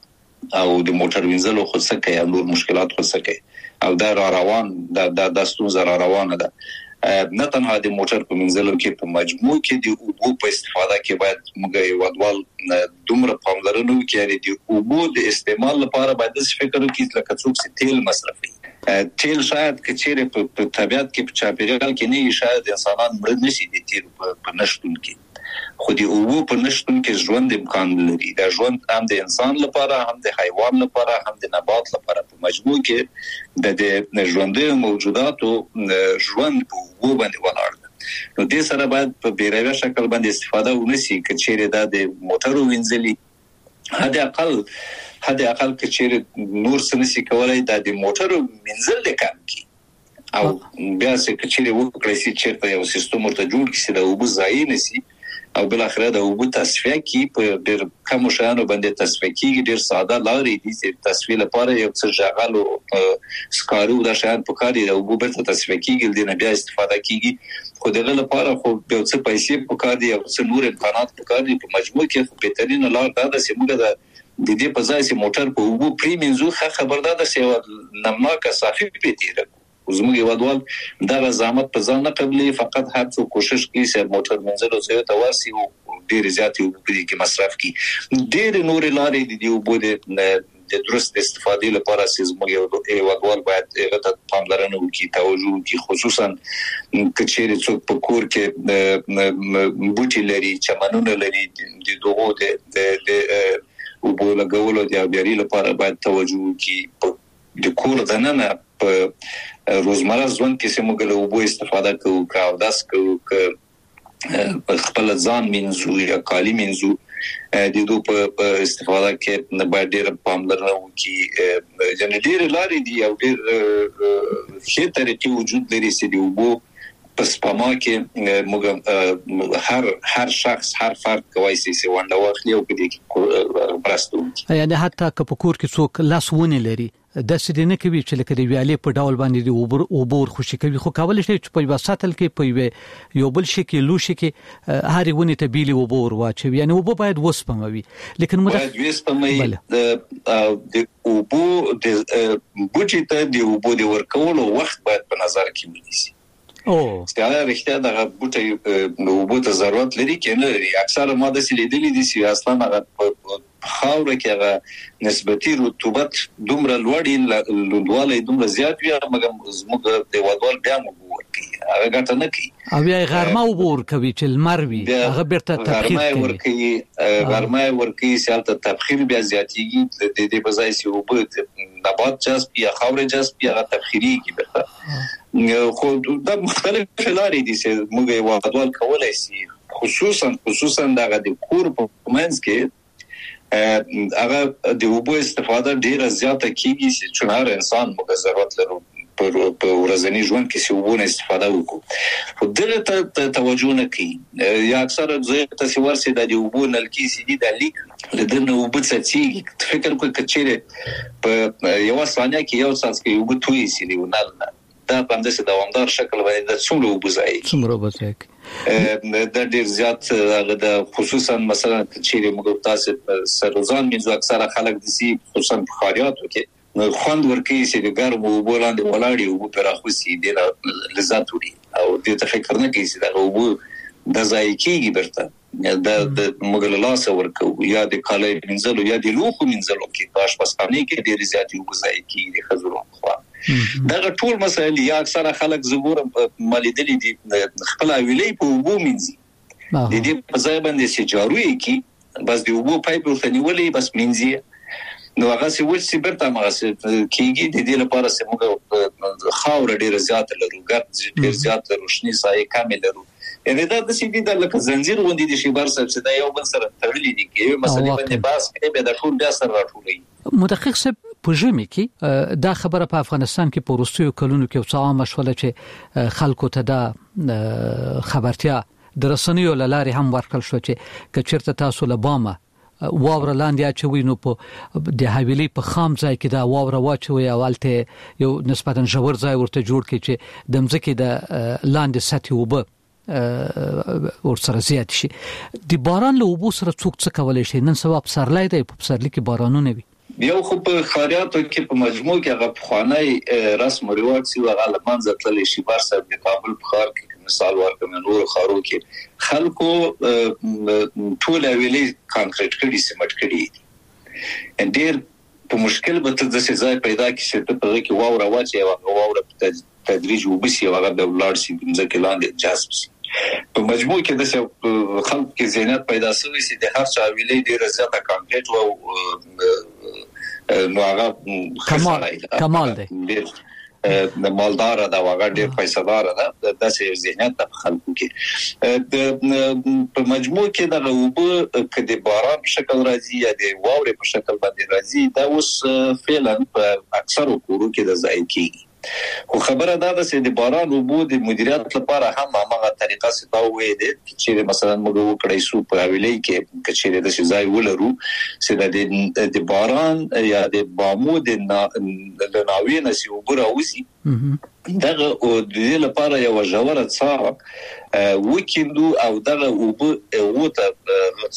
او د موټر وینځلو خو څه کوي او نور مشکلات خو څه کوي او دا را روان دا د دستور زرا روانه ده نه تنها د موټر په وینځلو کې په مجموع کې د اوبو په استفاده کې باید موږ یو ډول دومره پاملرنه وکړو د اوبو د استعمال لپاره باید څه فکر وکړو لکه څوک چې تیل مصرفي تیل شاید چې چیرې په طبيعت کې په چاپیریال کې نه شاید انسانان مړ نشي د تیل په نشټون کې خو د اوبو په نشټون کې ژوند امکان لري دا ژوند هم د انسان لپاره هم د حیوان لپاره هم د نبات لپاره په مجموع کې د د ژوندۍ موجوداتو ژوند په اوبو باندې ولاړ دی نو د سره باید په بیروي شکل باندې استفاده ونشي چې چیرې دا د موټرو وینځلي هدا اقل هدا اقل چې چیرې نور څه نشي کولای دا د موټرو وینځل د کم کی او بیا چې چیرې وکړي چې چیرته یو سیستم ورته جوړ کړي چې د اوبو ځای نشي او بل اخره د اوبو تصفیه کی په ډېر کم شانو باندې تصفیه کیږي ډېر ساده لارې دي چې تصفیه لپاره یو څه ژغالو سکارو د شان په کار دی د اوبو په تصفیه کیږي د بیا استفاده کیږي خو دغه لپاره خو یو څه پیسې په کار دي او څه نور امکانات په کار دي په مجموع کې خو بهترین لار دا ده چې موږ د د دې په ځای چې موټر په اوبو پریمینځو خبردار ده چې نمناکه صافي پیتیره زموږ یوادوال دا زحمت په ځان نه قبلي فقط هر څو کوشش کوي چې موټر منځلو ځای ته ورسي او ډېر زیات یو په دې کې مصرف کوي ډېر نور لارې دي او بده د درست استفادې لپاره چې زموږ یوادوال باید هغه ته پاملرنه وکړي توجه وکړي خصوصا کچېرې څوک په کور کې بوټي لري چمنونه لري د دوغو د د او بوله غولو د بیاري لپاره باید توجه وکړي د کور دننه په روزمره ژوند کې سمو له اوبو استفاده کوو کاو داس کوو ک خپل ځان منځو یا کالی منځو د دوی په استفاده کې نه باید ډېر پاملرنه وکړي یعنی ډېر لارې دي او ډېر ښه طریقې وجود لري چې د اوبو په سپما کې موږ هر هر شخص هر فرد کوي چې ونده واخلي او په دې کې برستو یعنی حتی که په کور کې څوک لاسونه لري د سړي نه کوي چې لکه د ویالې په ډول باندې د اوبر اوبر خوشي کوي خو کول شي چې په وساتل کې په یو بل شي کې لو شي کې هاري ونی ته بیلی اوبر واچي یعنی اوبو باید وسپموي لیکن مده باید وسپموي د اوبو د بوټي ته د اوبو د ورکولو وخت باید په نظر کې ونیسي او ستاره رښتیا د بوټي نو اوبو ته ضرورت لري کې نه لري اکثره ماده سلیدلې دي چې اصلا هغه خاوره کې هغه نسبتي رطوبت دومره لوړی لوړوالی دومره زیات وي مګر زموږ د وادوال بیا مو ورکي هغه ګټه نه کوي او بیا غرمه وبور کوي چې لمر وي هغه بیرته تبخیر کوي ورکي غرمه ورکي سالته تبخیر بیا زیاتیږي د دې په ځای چې وبو نبات جذب یا خاوره جذب یا تبخیریږي بیرته خو د مختلف لارې دي چې موږ وادوال کولای شي خصوصا خصوصا د کور په منځ کې هغه د اوبو استفاده ډیره زیاته کیږي چې چونار انسان موږ ضرورت لرو په ورځنی ژوند کې چې اوبو استفاده وکړو خو دغه ته توجه نه کوي یا اکثر زه تاسو ورسې د اوبو نلکی سي دي د لیک لدنه اوبو څخه فکر کوم چې په یو ثانیه کې یو څاڅ کې اوبو توي سي دی ونل دا په همدې دوامدار شکل باندې د څومره اوبو ځای څومره اوبو ځای د ډیر زیات هغه د خصوصا مثلا چې موږ تاسو سروزان منځو اکثره خلک د سي خصوصا په خاریاتو کې نو خوند ورکوي چې د ګرمو اوبو لاندې ولاړې اوبو پر اخوسي د لذت وړي او د تفکر نه کوي چې د اوبو د ځای کېږي برته د موږ له لاسه ورکو یا د کالای منځلو یا د لوخو منځلو کې پاش پسخانه کې ډېر زیات اوبو ځای کېږي د خزرو خوا دا ټول مسایل یا اکثره خلک زګور مالیدلې دي خپل ویلې په اوبو منځي د دې په ځای باندې چې جارو یې کی بس د اوبو پایپ ورته نیولې بس منځي نو هغه څه ولسی برته هغه کېږي د دې لپاره چې موږ خاور ډیر زیات لرو ګرد ډیر زیات روشنی سایه کامل لرو یعنی دا د سې دي د لکه زنجیر غوندي د شي بار سره چې دا یو بل سره تړلې دي کې مثلا باندې باس کې به د ټول بیا سره راټولې مدقق څه په ژمي کې دا خبره په افغانستان کې په وروستیو کلونو کې څه عامه شوله چې خلکو ته دا خبرتیا د رسنیو لارې هم ورکړل شو چې کچرته تاسو له بامه واوره لاندې اچوي نو په د حویلې په خام ځای کې دا واوره واچوي او الته یو نسبتا ژور ځای ورته جوړ کړي چې د مځکې د لاندې سطح وبه ورسره زیات شي د باران له وبو سره څوک څه کولای شي نن سبا په سرلای دی په سرلی کې بارانونه وي یو خو په خاریاتو کې په مجموع کې هغه خوانای رسم او رواج سی هغه لمنځه تللی شي بار صاحب د کابل په خار کې مثال ورکوم نور خارو کې خلکو ټول ویلي کانکریټ کړي سیمټ کړي ان ډیر په مشکل به تر څه ځای پیدا کی چې ته په کې واو راوچي او واو په تدریج وبسي هغه د ولار سي ځکه لاندې جذب سي په مجموع کې د خلک کې ذهنیت پیدا شوی سي د هر چا ویلي ډیر زیاته کانکریټ او نو هغه کمال کمال دی د مالدار دا وغه ډیر پیسادار ده د داسې ذهنیت د خلکو کې د په مجموع کې د غوبه کدي باران په شکل راځي یا د واورې په شکل باندې راځي دا اوس فعلا په اکثر کورو کې د ځای کېږي خو خبره دا ده چې د باران او بو د مدیریت لپاره هم هغه طریقه ستاوي دي چې مثلا موږ وکړای شو په ویلي کې چې د شي ځای ولرو چې د باران یا د بامو د ناوینه سی وبراوسی دغه او د دې لپاره یو جوړه څا وکیندو او دغه او وته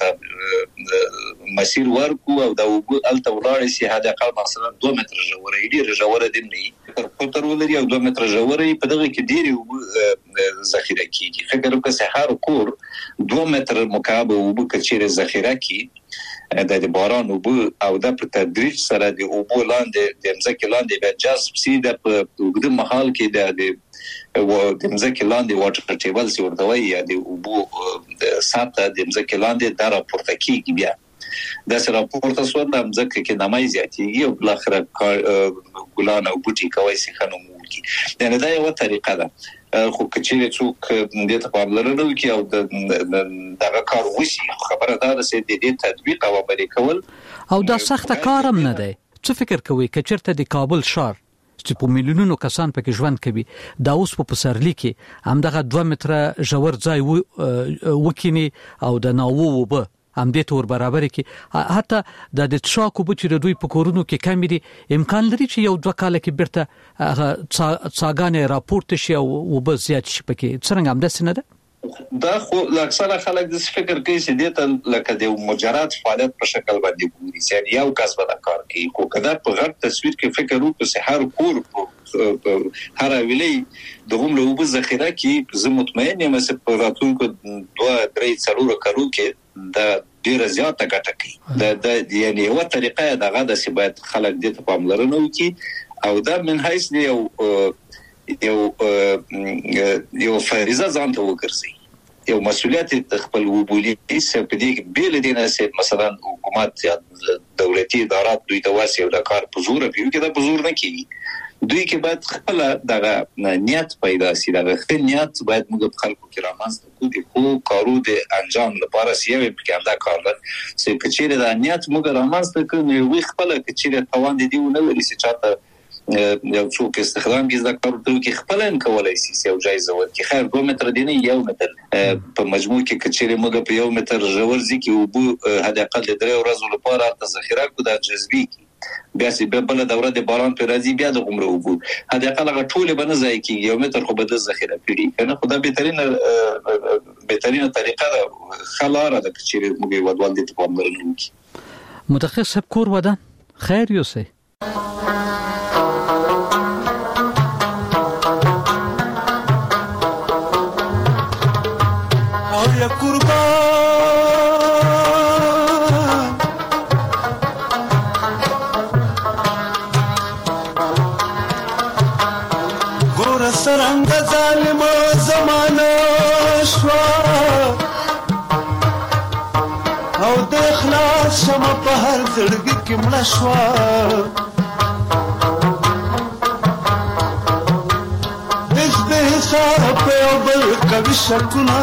څاوته مسیر ورکو او د وګ الته ولاړ سي هدا قال مثلا دوه متر جوړه ډیره جوړه دي نه پتر ولري او دوه متر جوړه په دغه کې ډیره ذخیره کیږي فکر وکړه سحر کور دوه متر مکعب وب کچېره ذخیره کی د باران او او د په تدریج سره د اوبو لاندې د مزکه لاندې به جذب سي د په وګړي محل کې د و د مزکه لاندې واټر ټیبل سي ورته وي یا د اوبو ساته د مزکه لاندې د راپورته کیږي بیا د سره راپورته سو د مزکه کې نمای زیاتیږي او بل اخر ګلان او بوټي کوي سي خنو مولکی یعنی دا یو طریقه ده خو کچېره څوک د ته په لرلو کې او دغه کار وشي خبره دا ده چې د دې تطبیق او عملي کول او دا سخت کارم نه دی څه فکر کوي کچرته د کابل شهر چې په میلیونونو کسان پکې ژوند کوي دا اوس په پسرلی کې هم دغه دوه متره ژور ځای وکینی او د ناوو وب هم دې تور برابر کې حتی د د تشاکو بچره دوی په کورونو کې کمی دي امکان لري چې یو دوه کال کې برته هغه څاګانې راپورته شي او وب زیات شي پکې څنګه هم داسې نه ده دا خو اکثره خلک د فکر کوي چې دې لکه د مجرد فعالیت په شکل باندې ګوري چې یو کس به دا کار کوي خو کدا په غټ تصویر کې فکر وکړو چې هر کور په هر ویلي دغه له وب ذخیره کې زه مطمئن یم چې په راتلونکو دوه درې څلور کالو کې دا ډیره زیاته ګټه کوي دا د یعنی یو طریقه دغه د سبات خلک دې ته پاملرنه وکړي او دا من حیث یو یو یو فریضه ځان ته وګرځي یو مسؤلیت خپل وبولي چې په دې بیل دینه چې مثلا حکومت یا دولتي ادارات دوی ته واسي او د کار په زور پیو کې دا په زور نه کیږي دوی کې باید خپل دغه نیت پیدا شي دغه خپل نیت باید موږ په خلکو کې رامنځته کوو د خو کارو د انجام لپاره سیوي په کې دا کار ده چې کچېره د نیت موږ رامنځته کوو نو خپل کچېره توان دي نه لري چې چاته یو څوک استخدام کې ځکه کارو کې خپل ان کولای شي یو جایزه ورکړي خیر دوه متر دی نه یو متر په مجموع کې کچېره موږ په یو متر ژور ځکه او بو هدا اقل درې ورځې لپاره د ذخیره کو د جذبي بیا چې په بل دوره د باران پر راځي بیا د عمره وبو هدا اقل غټول به نه ځای کې یو متر خو به د ذخیره کړي کنه خدای بهترین بهترین طریقه ده خلاره د کچېره موږ ودوال دي په امرنه وکي متخصص کور ودان خیر یوسه یا قربان ګور سرنګ ظالم زمانه شوا او د اخلاص شمه په هر زړګي کې مړه شوا کبھی شکنا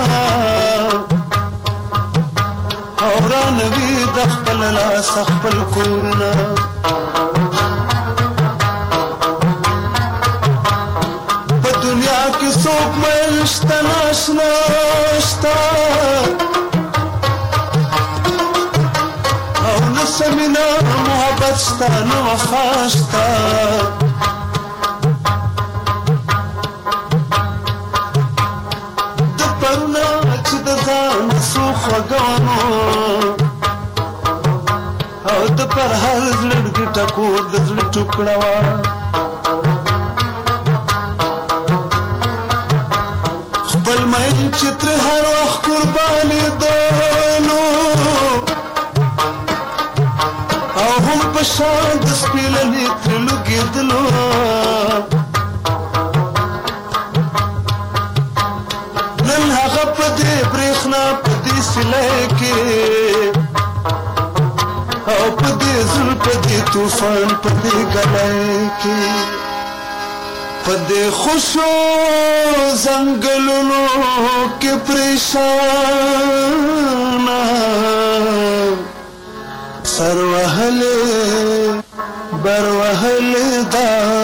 اوران وی دخل لا سخل کورنا په دنیا کې څوک مشت ناشنا شتا او نسمینا محبت شتا نو وفا شتا او د پر هر زړګي ټکور د زړه ټوکړه وا خپل مې چتر هر وخت قرباني دونو او هم په شان د سپیلنې تر لګېدلو نن هغه په دې برېښنا په دې سلای کې او په دې زل په دې طوفان په دې ګلای کې په دې خوشو زنګلونو کې پریشان سر وهلې بر وهلې دا